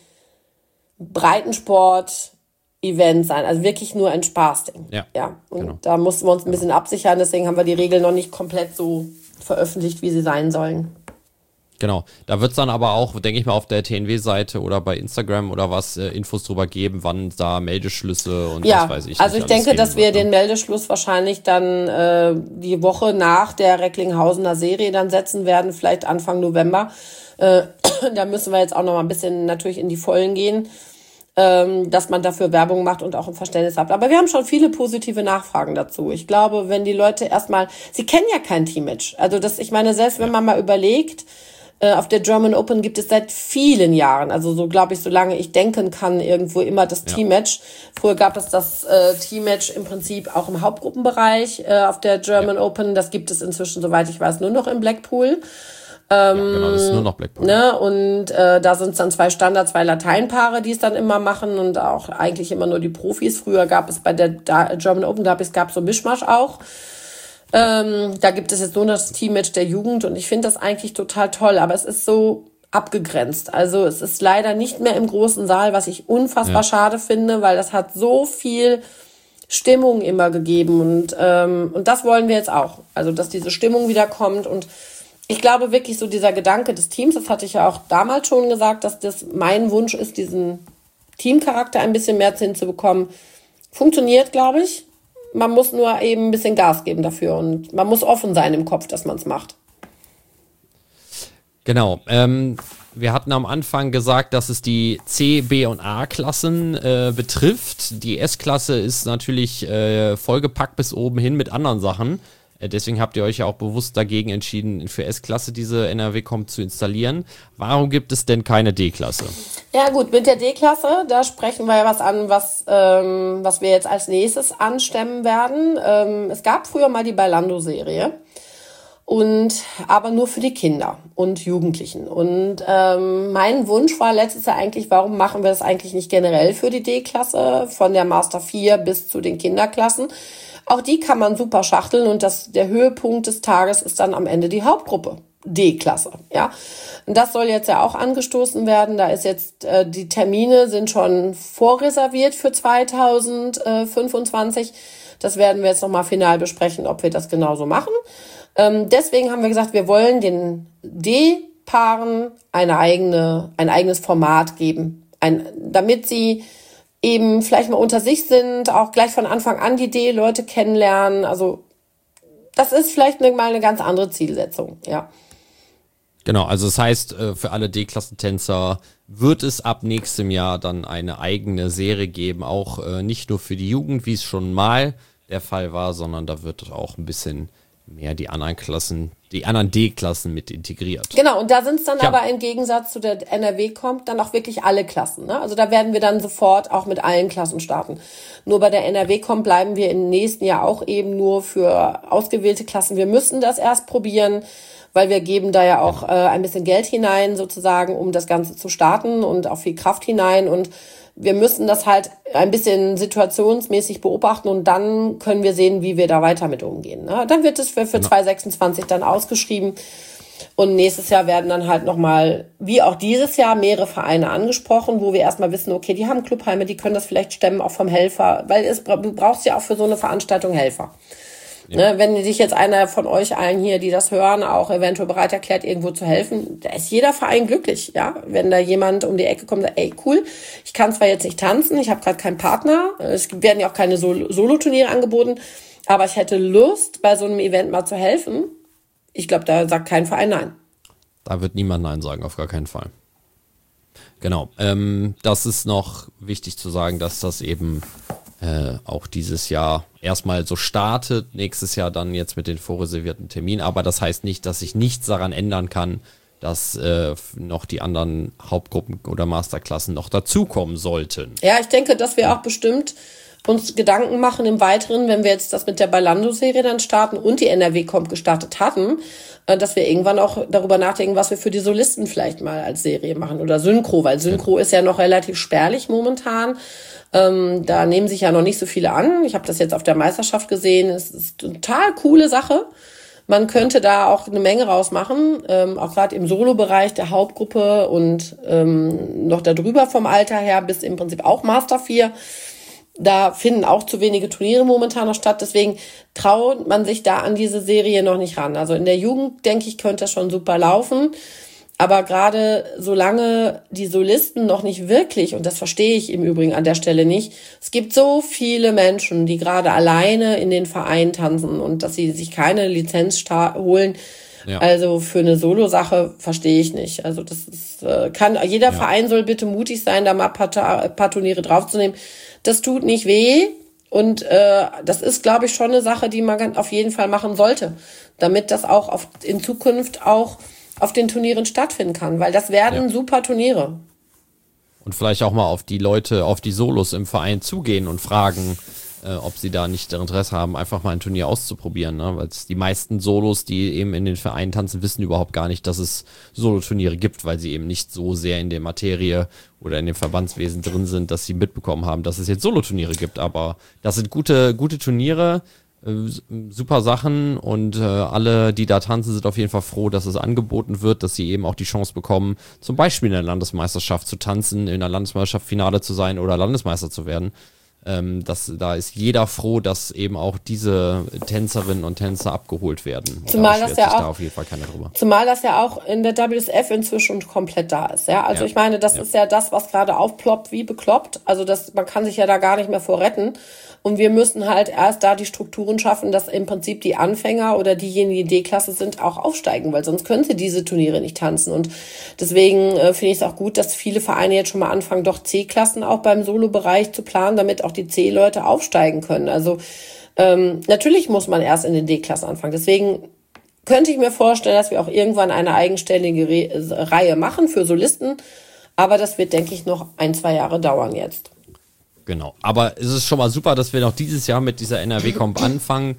Breitensport-Event sein, also wirklich nur ein Spaßding. Ja. Und genau. Da mussten wir uns ein bisschen absichern, deswegen haben wir die Regeln noch nicht komplett so veröffentlicht, wie sie sein sollen. Genau, da wird es dann aber auch, denke ich mal, auf der TNW-Seite oder bei Instagram oder was Infos drüber geben, wann da Meldeschlüsse und was weiß ich. Also ich denke, dass wir den Meldeschluss wahrscheinlich dann die Woche nach der Recklinghausener Serie dann setzen werden, vielleicht Anfang November. Da müssen wir jetzt auch noch mal ein bisschen natürlich in die Vollen gehen, dass man dafür Werbung macht und auch ein Verständnis hat. Aber wir haben schon viele positive Nachfragen dazu. Ich glaube, wenn die Leute erstmal, sie kennen ja kein Teammatch. Also ich meine, selbst wenn man mal überlegt, auf der German Open gibt es seit vielen Jahren, also so glaube ich, solange ich denken kann, irgendwo immer das Teammatch. Früher gab es das Teammatch im Prinzip auch im Hauptgruppenbereich auf der German Open. Das gibt es inzwischen, soweit ich weiß, nur noch im Blackpool. Genau, das ist nur noch Blackpool. Ne? Und da sind es dann 2 Standard, 2 Lateinpaare, die es dann immer machen und auch eigentlich immer nur die Profis. Früher gab es bei der German Open, gab es so Mischmasch auch. Da gibt es jetzt nur das Teammatch der Jugend und ich finde das eigentlich total toll, aber es ist so abgegrenzt. Also es ist leider nicht mehr im großen Saal, was ich unfassbar schade finde, weil das hat so viel Stimmung immer gegeben und das wollen wir jetzt auch. Also dass diese Stimmung wieder kommt und ich glaube wirklich so dieser Gedanke des Teams, das hatte ich ja auch damals schon gesagt, dass das mein Wunsch ist, diesen Teamcharakter ein bisschen mehr hinzubekommen. Funktioniert, glaube ich. Man muss nur eben ein bisschen Gas geben dafür und man muss offen sein im Kopf, dass man es macht. Genau. Wir hatten am Anfang gesagt, dass es die C-, B- und A-Klassen betrifft. Die S-Klasse ist natürlich vollgepackt bis oben hin mit anderen Sachen. Deswegen habt ihr euch ja auch bewusst dagegen entschieden, für S-Klasse diese NRW-Com zu installieren. Warum gibt es denn keine D-Klasse? Ja gut, mit der D-Klasse, da sprechen wir ja was an, was wir jetzt als nächstes anstemmen werden. Es gab früher mal die Bailando-Serie, aber nur für die Kinder und Jugendlichen. Und mein Wunsch war letztes Jahr eigentlich, warum machen wir das eigentlich nicht generell für die D-Klasse, von der Master 4 bis zu den Kinderklassen? Auch die kann man super schachteln und der Höhepunkt des Tages ist dann am Ende die Hauptgruppe, D-Klasse, ja. Und das soll jetzt ja auch angestoßen werden. Da ist jetzt, die Termine sind schon vorreserviert für 2025. Das werden wir jetzt nochmal final besprechen, ob wir das genauso machen. Deswegen haben wir gesagt, wir wollen den D-Paaren ein eigenes Format geben, damit sie eben vielleicht mal unter sich sind, auch gleich von Anfang an die D-Leute kennenlernen. Also das ist vielleicht mal eine ganz andere Zielsetzung, ja. Genau, also das heißt, für alle D-Klassentänzer wird es ab nächstem Jahr dann eine eigene Serie geben, auch nicht nur für die Jugend, wie es schon mal der Fall war, sondern da wird auch ein bisschen mehr die anderen Klassen, die anderen D-Klassen mit integriert. Genau, und da sind es dann aber im Gegensatz zu der NRW-Comp dann auch wirklich alle Klassen. Ne? Also da werden wir dann sofort auch mit allen Klassen starten. Nur bei der NRW-Comp bleiben wir im nächsten Jahr auch eben nur für ausgewählte Klassen. Wir müssen das erst probieren, weil wir geben da ja auch ein bisschen Geld hinein sozusagen, um das Ganze zu starten und auch viel Kraft hinein, und wir müssen das halt ein bisschen situationsmäßig beobachten und dann können wir sehen, wie wir da weiter mit umgehen. Ne? Dann wird es für 2026 dann ausgeschrieben und nächstes Jahr werden dann halt nochmal, wie auch dieses Jahr, mehrere Vereine angesprochen, wo wir erstmal wissen, okay, die haben Clubheime, die können das vielleicht stemmen, auch vom Helfer, weil du brauchst ja auch für so eine Veranstaltung Helfer. Ja. Ne, wenn sich jetzt einer von euch allen hier, die das hören, auch eventuell bereit erklärt, irgendwo zu helfen, da ist jeder Verein glücklich, ja. Wenn da jemand um die Ecke kommt und sagt, ey, cool, ich kann zwar jetzt nicht tanzen, ich habe gerade keinen Partner, es werden ja auch keine Solo-Turniere angeboten, aber ich hätte Lust, bei so einem Event mal zu helfen. Ich glaube, da sagt kein Verein nein. Da wird niemand nein sagen, auf gar keinen Fall. Genau, das ist noch wichtig zu sagen, dass das eben auch dieses Jahr erstmal so startet, nächstes Jahr dann jetzt mit den vorreservierten Terminen, aber das heißt nicht, dass sich nichts daran ändern kann, dass noch die anderen Hauptgruppen oder Masterklassen noch dazukommen sollten. Ja, ich denke, dass wir auch bestimmt uns Gedanken machen im Weiteren, wenn wir jetzt das mit der Ballando-Serie dann starten und die NRW-Comp gestartet hatten, dass wir irgendwann auch darüber nachdenken, was wir für die Solisten vielleicht mal als Serie machen oder Synchro, weil Synchro ist ja noch relativ spärlich momentan. Da nehmen sich ja noch nicht so viele an. Ich habe das jetzt auf der Meisterschaft gesehen. Es ist eine total coole Sache. Man könnte da auch eine Menge rausmachen, auch gerade im Solo-Bereich der Hauptgruppe und noch darüber vom Alter her bis im Prinzip auch Master 4. Da finden auch zu wenige Turniere momentan noch statt. Deswegen traut man sich da an diese Serie noch nicht ran. Also in der Jugend, denke ich, könnte das schon super laufen. Aber gerade solange die Solisten noch nicht wirklich, und das verstehe ich im Übrigen an der Stelle nicht, es gibt so viele Menschen, die gerade alleine in den Verein tanzen und dass sie sich keine Lizenz holen. Ja. Also für eine Solo-Sache verstehe ich nicht. Also das ist, jeder Verein soll bitte mutig sein, da mal ein paar Turniere draufzunehmen. Das tut nicht weh. Und das ist, glaube ich, schon eine Sache, die man auf jeden Fall machen sollte, damit das auch in Zukunft auch auf den Turnieren stattfinden kann, weil das werden super Turniere. Und vielleicht auch mal auf die Leute, auf die Solos im Verein zugehen und fragen, ob sie da nicht Interesse haben, einfach mal ein Turnier auszuprobieren, ne? Weil die meisten Solos, die eben in den Vereinen tanzen, wissen überhaupt gar nicht, dass es Solo-Turniere gibt, weil sie eben nicht so sehr in der Materie oder in dem Verbandswesen drin sind, dass sie mitbekommen haben, dass es jetzt Solo-Turniere gibt. Aber das sind gute Turniere, super Sachen, und alle, die da tanzen, sind auf jeden Fall froh, dass es angeboten wird, dass sie eben auch die Chance bekommen, zum Beispiel in der Landesmeisterschaft zu tanzen, in der Landesmeisterschaft Finale zu sein oder Landesmeister zu werden. Da ist jeder froh, dass eben auch diese Tänzerinnen und Tänzer abgeholt werden. Zumal das ja auch, da auf jeden Fall keiner drüber. Zumal das ja auch in der WSF inzwischen komplett da ist. Ja, also ich meine, das ist ja das, was gerade aufploppt wie bekloppt. Also man kann sich ja da gar nicht mehr vor retten. Und wir müssen halt erst da die Strukturen schaffen, dass im Prinzip die Anfänger oder diejenigen, die D-Klasse sind, auch aufsteigen, weil sonst können sie diese Turniere nicht tanzen. Und deswegen finde ich es auch gut, dass viele Vereine jetzt schon mal anfangen, doch C-Klassen auch beim Solo-Bereich zu planen, damit auch die C-Leute aufsteigen können. Also natürlich muss man erst in den D-Klassen anfangen. Deswegen könnte ich mir vorstellen, dass wir auch irgendwann eine eigenständige Reihe machen für Solisten. Aber das wird, denke ich, noch 1-2 Jahre dauern jetzt. Genau, aber es ist schon mal super, dass wir noch dieses Jahr mit dieser NRW-Comp anfangen.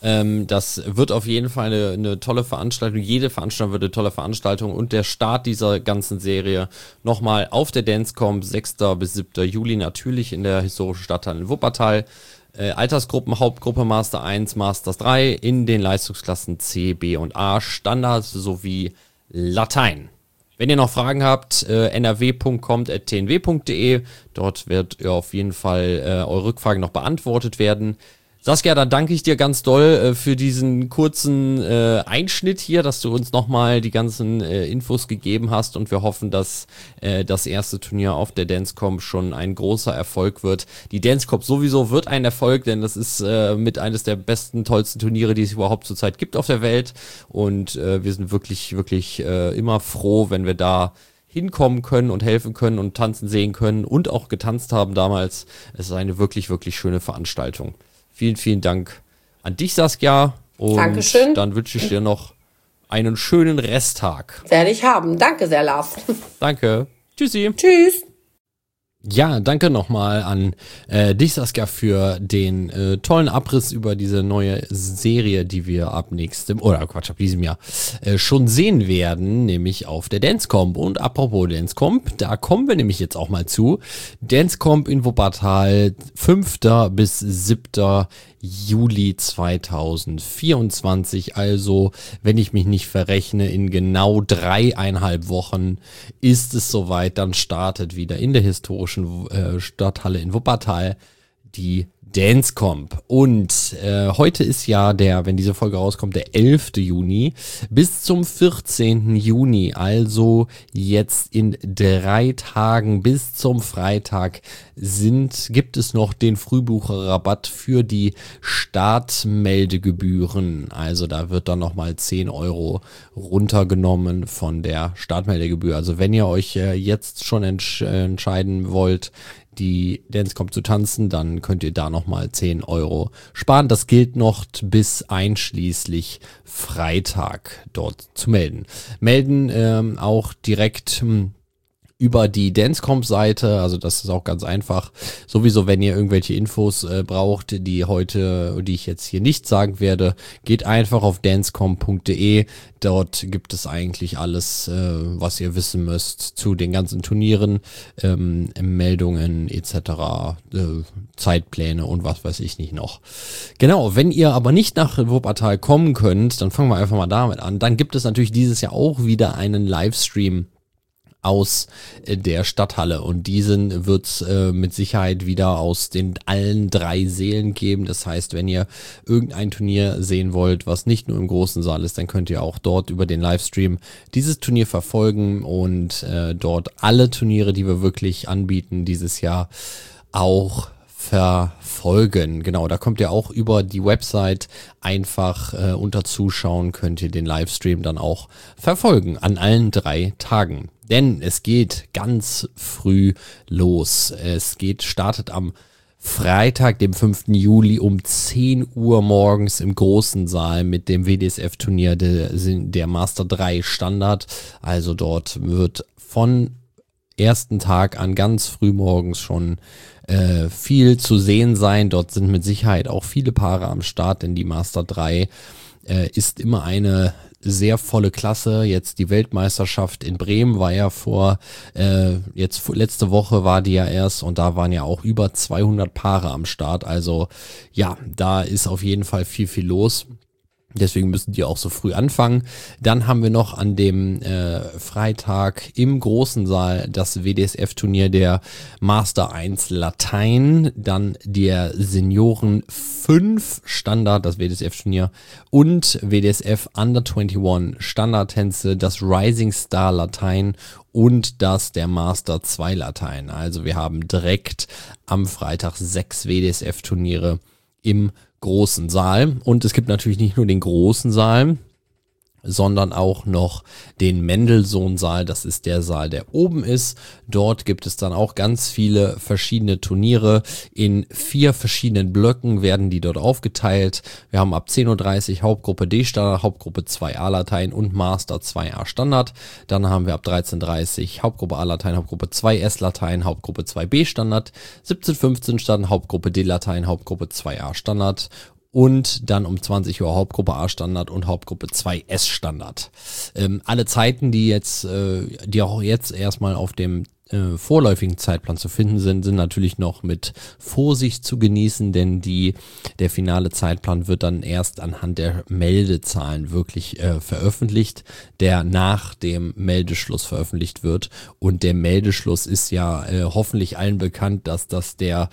Das wird auf jeden Fall eine tolle Veranstaltung. Jede Veranstaltung wird eine tolle Veranstaltung, und der Start dieser ganzen Serie nochmal auf der Dancecomp 6. bis 7. Juli natürlich in der historischen Stadtteil in Wuppertal. Altersgruppen, Hauptgruppe Master 1, Masters 3 in den Leistungsklassen C, B und A, Standard sowie Latein. Wenn ihr noch Fragen habt, nrw.compt@tnw.de, dort wird auf jeden Fall eure Rückfragen noch beantwortet werden. Saskia, da danke ich dir ganz doll für diesen kurzen Einschnitt hier, dass du uns nochmal die ganzen Infos gegeben hast und wir hoffen, dass das erste Turnier auf der Dancecomp schon ein großer Erfolg wird. Die Dancecomp sowieso wird ein Erfolg, denn das ist mit eines der besten, tollsten Turniere, die es überhaupt zurzeit gibt auf der Welt und wir sind wirklich, wirklich immer froh, wenn wir da hinkommen können und helfen können und tanzen sehen können und auch getanzt haben damals. Es ist eine wirklich, wirklich schöne Veranstaltung. Vielen, vielen Dank an dich, Saskia. Und Dankeschön. Dann wünsche ich dir noch einen schönen Resttag. Werde ich haben. Danke sehr, Lars. Danke. Tschüssi. Tschüss. Ja, danke nochmal an dich, Saskia, für den tollen Abriss über diese neue Serie, die wir ab diesem Jahr schon sehen werden, nämlich auf der Dancecomp. Und apropos Dancecomp, da kommen wir nämlich jetzt auch mal zu. Dancecomp in Wuppertal, 5. bis 7. Juli 2024, also wenn ich mich nicht verrechne, in genau 3,5 Wochen ist es soweit, dann startet wieder in der historischen Stadthalle in Wuppertal die Dancecomp. Und heute ist ja wenn diese Folge rauskommt, der 11. Juni bis zum 14. Juni, also jetzt in 3 Tagen bis zum Freitag gibt es noch den Frühbucherrabatt für die Startmeldegebühren. Also da wird dann nochmal 10 Euro runtergenommen von der Startmeldegebühr. Also wenn ihr euch jetzt schon entscheiden wollt, die Dancecomp zu tanzen, dann könnt ihr da nochmal 10 Euro sparen. Das gilt noch bis einschließlich Freitag dort zu melden. Melden auch direkt über die Dancecomp-Seite, also das ist auch ganz einfach. Sowieso, wenn ihr irgendwelche Infos braucht, die ich jetzt hier nicht sagen werde, geht einfach auf dancecomp.de. Dort gibt es eigentlich alles, was ihr wissen müsst zu den ganzen Turnieren, Meldungen etc., Zeitpläne und was weiß ich nicht noch. Genau, wenn ihr aber nicht nach Wuppertal kommen könnt, dann fangen wir einfach mal damit an. Dann gibt es natürlich dieses Jahr auch wieder einen Livestream aus der Stadthalle und diesen wird's mit Sicherheit wieder aus allen 3 Sälen geben. Das heißt, wenn ihr irgendein Turnier sehen wollt, was nicht nur im großen Saal ist, dann könnt ihr auch dort über den Livestream dieses Turnier verfolgen und dort alle Turniere, die wir wirklich anbieten dieses Jahr, auch verfolgen. Genau, da kommt ihr auch über die Website einfach unter Zuschauen, könnt ihr den Livestream dann auch verfolgen an allen 3 Tagen. Denn es geht ganz früh los. Startet am Freitag, dem 5. Juli um 10 Uhr morgens im großen Saal mit dem WDSF-Turnier der Master 3 Standard. Also dort wird von ersten Tag an ganz früh morgens schon viel zu sehen sein. Dort sind mit Sicherheit auch viele Paare am Start, denn die Master 3 ist immer eine sehr volle Klasse. Jetzt die Weltmeisterschaft in Bremen war ja letzte Woche war die ja erst und da waren ja auch über 200 Paare am Start. Also ja, da ist auf jeden Fall viel, viel los. Deswegen müssen die auch so früh anfangen. Dann haben wir noch an dem Freitag im großen Saal das WDSF-Turnier der Master 1 Latein, dann der Senioren 5 Standard, das WDSF-Turnier und WDSF Under 21 Standardtänze, das Rising Star Latein und das der Master 2 Latein. Also wir haben direkt am Freitag 6 WDSF-Turniere im großen Saal und es gibt natürlich nicht nur den großen Saal, sondern auch noch den Mendelssohn-Saal. Das ist der Saal, der oben ist. Dort gibt es dann auch ganz viele verschiedene Turniere. In 4 verschiedenen Blöcken werden die dort aufgeteilt. Wir haben ab 10:30 Uhr Hauptgruppe D Standard, Hauptgruppe 2a Latein und Master 2a Standard. Dann haben wir ab 13:30 Uhr Hauptgruppe A Latein, Hauptgruppe 2s Latein, Hauptgruppe 2b Standard. 17:15 Uhr Standard, Hauptgruppe D Latein, Hauptgruppe 2a Standard. Und dann um 20 Uhr Hauptgruppe A Standard und Hauptgruppe 2S Standard. Alle Zeiten, die auch jetzt erstmal auf dem vorläufigen Zeitplan zu finden sind natürlich noch mit Vorsicht zu genießen, denn der finale Zeitplan wird dann erst anhand der Meldezahlen wirklich veröffentlicht, der nach dem Meldeschluss veröffentlicht wird. Und der Meldeschluss ist ja hoffentlich allen bekannt, dass das der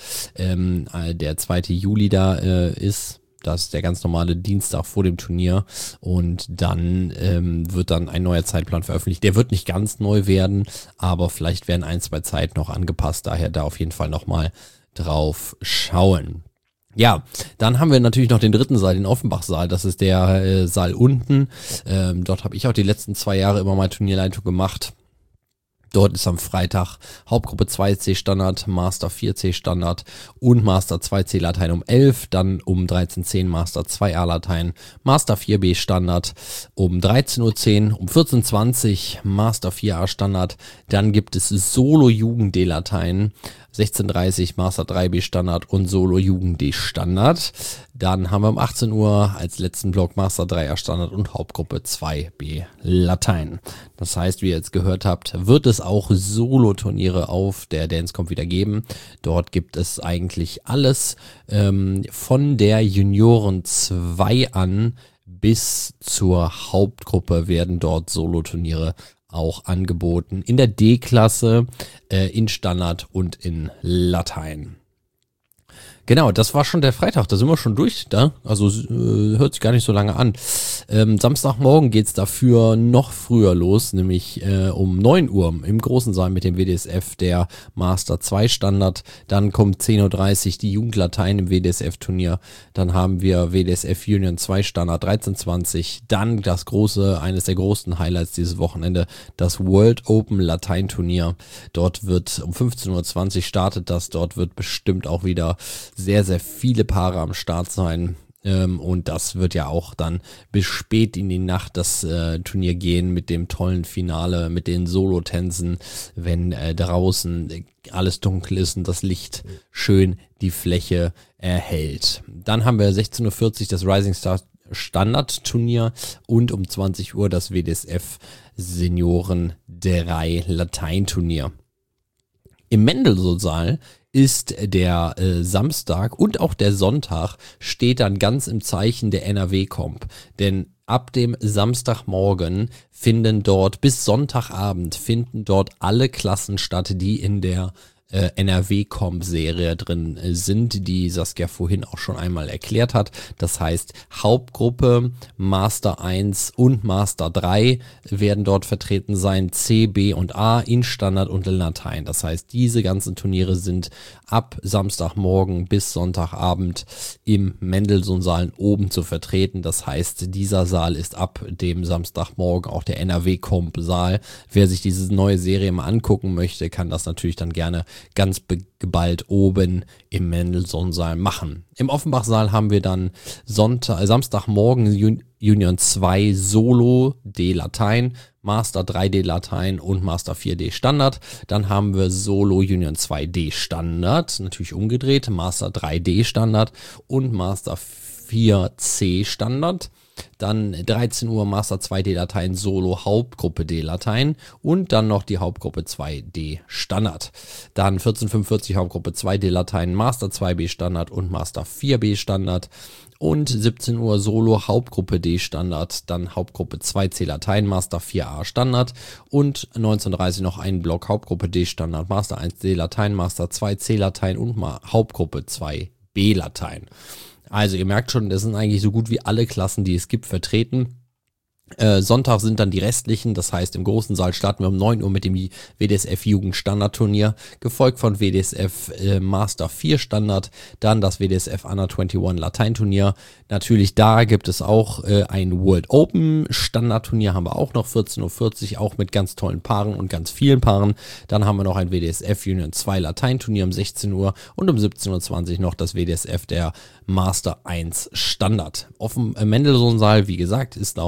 2. Juli da ist. Das ist der ganz normale Dienstag vor dem Turnier und dann wird dann ein neuer Zeitplan veröffentlicht. Der wird nicht ganz neu werden, aber vielleicht werden 1, 2 Zeiten noch angepasst, daher da auf jeden Fall nochmal drauf schauen. Ja, dann haben wir natürlich noch den dritten Saal, den Offenbach-Saal, das ist der Saal unten. Dort habe ich auch die letzten 2 Jahre immer mal Turnierleitung gemacht. Dort ist am Freitag Hauptgruppe 2C Standard, Master 4C Standard und Master 2C Latein um 11, dann um 13:10 Master 2A Latein, Master 4B Standard um 13:10 um 14:20 Master 4A Standard, dann gibt es Solo Jugend D Latein, 16:30 Master 3B Standard und Solo Jugend D Standard. Dann haben wir um 18 Uhr als letzten Block Master 3A Standard und Hauptgruppe 2B Latein. Das heißt, wie ihr jetzt gehört habt, wird es auch Solo-Turniere auf der Dancecomp wieder geben. Dort gibt es eigentlich alles von der Junioren 2 an bis zur Hauptgruppe werden dort Solo-Turniere auch angeboten. In der D-Klasse, in Standard und in Latein. Genau, das war schon der Freitag, da sind wir schon durch, da. Also hört sich gar nicht so lange an. Samstagmorgen geht's dafür noch früher los, nämlich um 9 Uhr im großen Saal mit dem WDSF der Master 2 Standard. Dann kommt 10:30 Uhr die Jugendlatein im WDSF-Turnier. Dann haben wir WDSF Union 2 Standard 13:20. Dann eines der großen Highlights dieses Wochenende, das World Open Latein-Turnier. Dort wird um 15:20 Uhr startet das. Dort wird bestimmt auch wieder sehr, sehr viele Paare am Start sein. Und das wird ja auch dann bis spät in die Nacht das Turnier gehen mit dem tollen Finale, mit den Solotänzen, wenn draußen alles dunkel ist und das Licht schön die Fläche erhält. Dann haben wir 16:40 Uhr das Rising Star Standard-Turnier und um 20 Uhr das WDSF Senioren 3 Latein-Turnier. Im Mendelssohn-Saal ist der Samstag und auch der Sonntag steht dann ganz im Zeichen der NRW-Comp. Denn ab dem Samstagmorgen finden dort bis Sonntagabend alle Klassen statt, die in der NRW-Comp-Serie drin sind, die Saskia vorhin auch schon einmal erklärt hat. Das heißt, Hauptgruppe, Master 1 und Master 3 werden dort vertreten sein, C, B und A in Standard und in Latein. Das heißt, diese ganzen Turniere sind ab Samstagmorgen bis Sonntagabend im Mendelssohn-Saal oben zu vertreten. Das heißt, dieser Saal ist ab dem Samstagmorgen auch der NRW-Comp-Saal. Wer sich diese neue Serie mal angucken möchte, kann das natürlich dann gerne ganz geballt oben im Mendelssohn-Saal machen. Im Offenbach-Saal haben wir dann Samstagmorgen Union 2 Solo D Latein, Master 3D Latein und Master 4D Standard. Dann haben wir Solo Union 2D Standard, natürlich umgedreht, Master 3D Standard und Master 4C Standard. Dann 13 Uhr Master 2D Latein Solo Hauptgruppe D Latein und dann noch die Hauptgruppe 2D Standard. Dann 14:45 Hauptgruppe 2D Latein, Master 2B Standard und Master 4B Standard. Und 17 Uhr Solo Hauptgruppe D Standard, dann Hauptgruppe 2C Latein, Master 4A Standard und 19:30 noch einen Block Hauptgruppe D Standard, Master 1D Latein, Master 2C Latein und Hauptgruppe 2B Latein. Also ihr merkt schon, das sind eigentlich so gut wie alle Klassen, die es gibt, vertreten. Sonntag sind dann die restlichen, das heißt im großen Saal starten wir um 9 Uhr mit dem WDSF Jugend Standard-Turnier, gefolgt von WDSF Master 4 Standard, dann das WDSF Under 21 Latein-Turnier. Natürlich da gibt es auch ein World Open Standard-Turnier, haben wir auch noch 14:40 Uhr, auch mit ganz tollen Paaren und ganz vielen Paaren. Dann haben wir noch ein WDSF Union 2 Latein-Turnier um 16 Uhr und um 17:20 Uhr noch das WDSF der Master 1 Standard. Auf dem Mendelssohn-Saal, wie gesagt, ist auch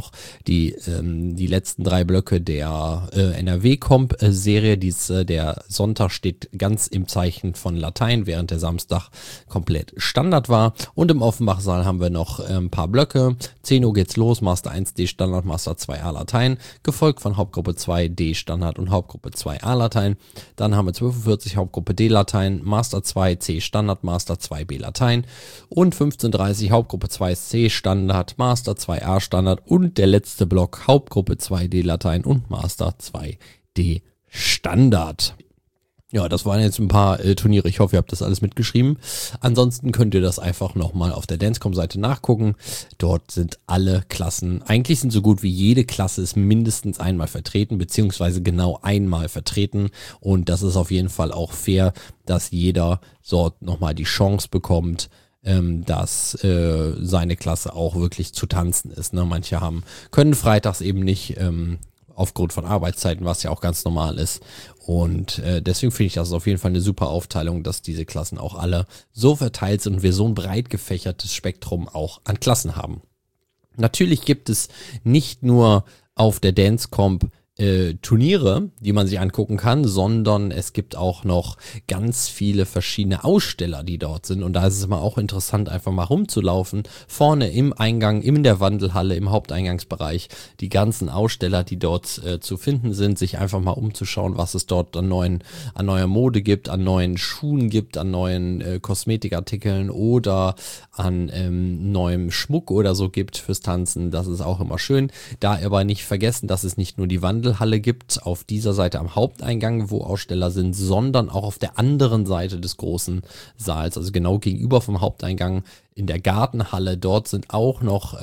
die letzten 3 Blöcke der NRW-Comp-Serie. Der Sonntag steht ganz im Zeichen von Latein, während der Samstag komplett Standard war. Und im Offenbach-Saal haben wir noch ein paar Blöcke. 10 Uhr geht's los, Master 1 D-Standard, Master 2a Latein, gefolgt von Hauptgruppe 2 D-Standard und Hauptgruppe 2a Latein. Dann haben wir 12:40 Hauptgruppe D-Latein, Master 2 C-Standard, Master 2b Latein und 15:30 Hauptgruppe 2 C-Standard, Master 2a Standard und der letzte Block Hauptgruppe 2D Latein und Master 2D Standard. Ja, das waren jetzt ein paar Turniere. Ich hoffe, ihr habt das alles mitgeschrieben. Ansonsten könnt ihr das einfach nochmal auf der Dancecom-Seite nachgucken. Dort sind alle Klassen, eigentlich sind so gut wie jede Klasse ist mindestens einmal vertreten, beziehungsweise genau einmal vertreten. Und das ist auf jeden Fall auch fair, dass jeder dort nochmal die Chance bekommt, dass seine Klasse auch wirklich zu tanzen ist. Ne? Manche können freitags eben nicht, aufgrund von Arbeitszeiten, was ja auch ganz normal ist. Und deswegen finde ich das auf jeden Fall eine super Aufteilung, dass diese Klassen auch alle so verteilt sind und wir so ein breit gefächertes Spektrum auch an Klassen haben. Natürlich gibt es nicht nur auf der Dancecomp Turniere, die man sich angucken kann, sondern es gibt auch noch ganz viele verschiedene Aussteller, die dort sind. Und da ist es immer auch interessant, einfach mal rumzulaufen. Vorne im Eingang, in der Wandelhalle, im Haupteingangsbereich, die ganzen Aussteller, die dort zu finden sind, sich einfach mal umzuschauen, was es dort an neuer Mode gibt, an neuen Schuhen gibt, an neuen Kosmetikartikeln oder an neuem Schmuck oder so gibt fürs Tanzen. Das ist auch immer schön. Da aber nicht vergessen, dass es nicht nur die Wandelhalle gibt, auf dieser Seite am Haupteingang, wo Aussteller sind, sondern auch auf der anderen Seite des großen Saals, also genau gegenüber vom Haupteingang in der Gartenhalle. Dort sind auch noch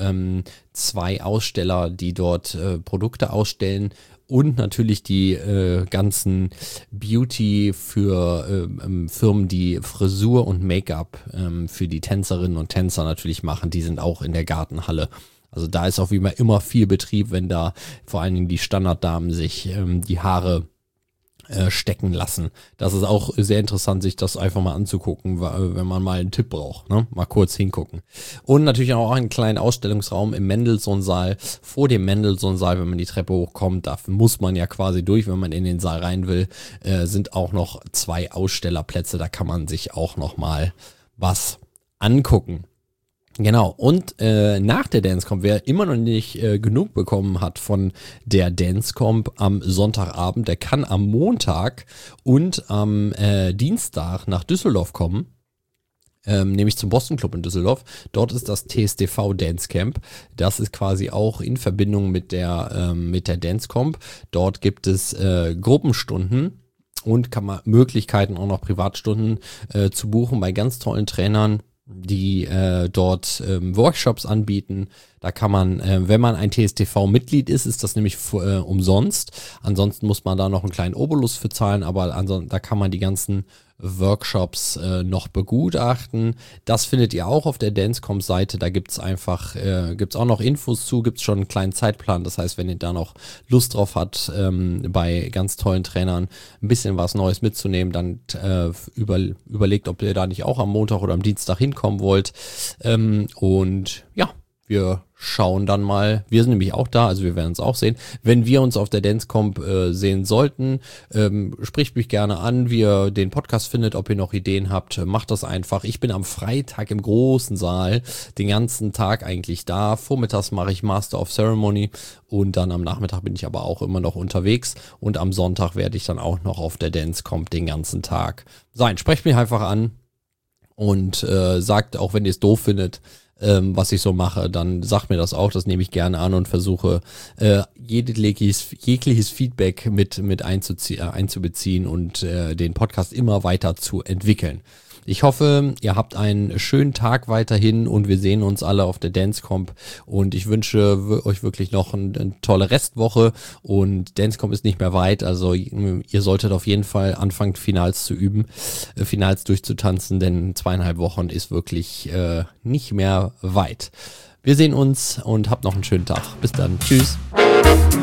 2 Aussteller, die dort Produkte ausstellen. Und natürlich die ganzen Beauty für Firmen, die Frisur und Make-up für die Tänzerinnen und Tänzer natürlich machen, die sind auch in der Gartenhalle. Also da ist auf jeden Fall immer viel Betrieb, wenn da vor allen Dingen die Standarddamen sich die Haare stecken lassen. Das ist auch sehr interessant, sich das einfach mal anzugucken, wenn man mal einen Tipp braucht. Ne? Mal kurz hingucken. Und natürlich auch einen kleinen Ausstellungsraum im Mendelssohn-Saal. Vor dem Mendelssohn-Saal, wenn man die Treppe hochkommt, da muss man ja quasi durch, wenn man in den Saal rein will, sind auch noch 2 Ausstellerplätze. Da kann man sich auch noch mal was angucken. Genau, und nach der Dancecomp, wer immer noch nicht genug bekommen hat von der Dancecomp am Sonntagabend, der kann am Montag und am Dienstag nach Düsseldorf kommen. Nämlich zum Boston Club in Düsseldorf. Dort ist das TSDV Dance Camp. Das ist quasi auch in Verbindung mit der Dancecomp. Dort gibt es Gruppenstunden und Möglichkeiten auch noch Privatstunden zu buchen bei ganz tollen Trainern, die dort Workshops anbieten. Da kann man, wenn man ein TSTV-Mitglied ist das nämlich umsonst. Ansonsten muss man da noch einen kleinen Obolus für zahlen, aber da kann man die ganzen Workshops noch begutachten. Das findet ihr auch auf der Dancecomp-Seite. Da gibt's auch noch Infos zu, gibt's schon einen kleinen Zeitplan. Das heißt, wenn ihr da noch Lust drauf habt, bei ganz tollen Trainern ein bisschen was Neues mitzunehmen, dann überlegt, ob ihr da nicht auch am Montag oder am Dienstag hinkommen wollt. Und ja, wir schauen dann mal, wir sind nämlich auch da, also wir werden uns auch sehen. Wenn wir uns auf der Dancecomp sehen sollten, spricht mich gerne an, wie ihr den Podcast findet, ob ihr noch Ideen habt, macht das einfach. Ich bin am Freitag im großen Saal, den ganzen Tag eigentlich da. Vormittags mache ich Master of Ceremony und dann am Nachmittag bin ich aber auch immer noch unterwegs und am Sonntag werde ich dann auch noch auf der Dancecomp den ganzen Tag sein. Sprecht mich einfach an und sagt, auch wenn ihr es doof findet, was ich so mache, dann sagt mir das auch, das nehme ich gerne an und versuche jegliches Feedback mit einzubeziehen und den Podcast immer weiter zu entwickeln. Ich hoffe, ihr habt einen schönen Tag weiterhin und wir sehen uns alle auf der Dancecomp und ich wünsche euch wirklich noch eine tolle Restwoche und Dancecomp ist nicht mehr weit, also ihr solltet auf jeden Fall anfangen, Finals zu üben, Finals durchzutanzen, denn 2,5 Wochen ist wirklich nicht mehr weit. Wir sehen uns und habt noch einen schönen Tag. Bis dann. Tschüss.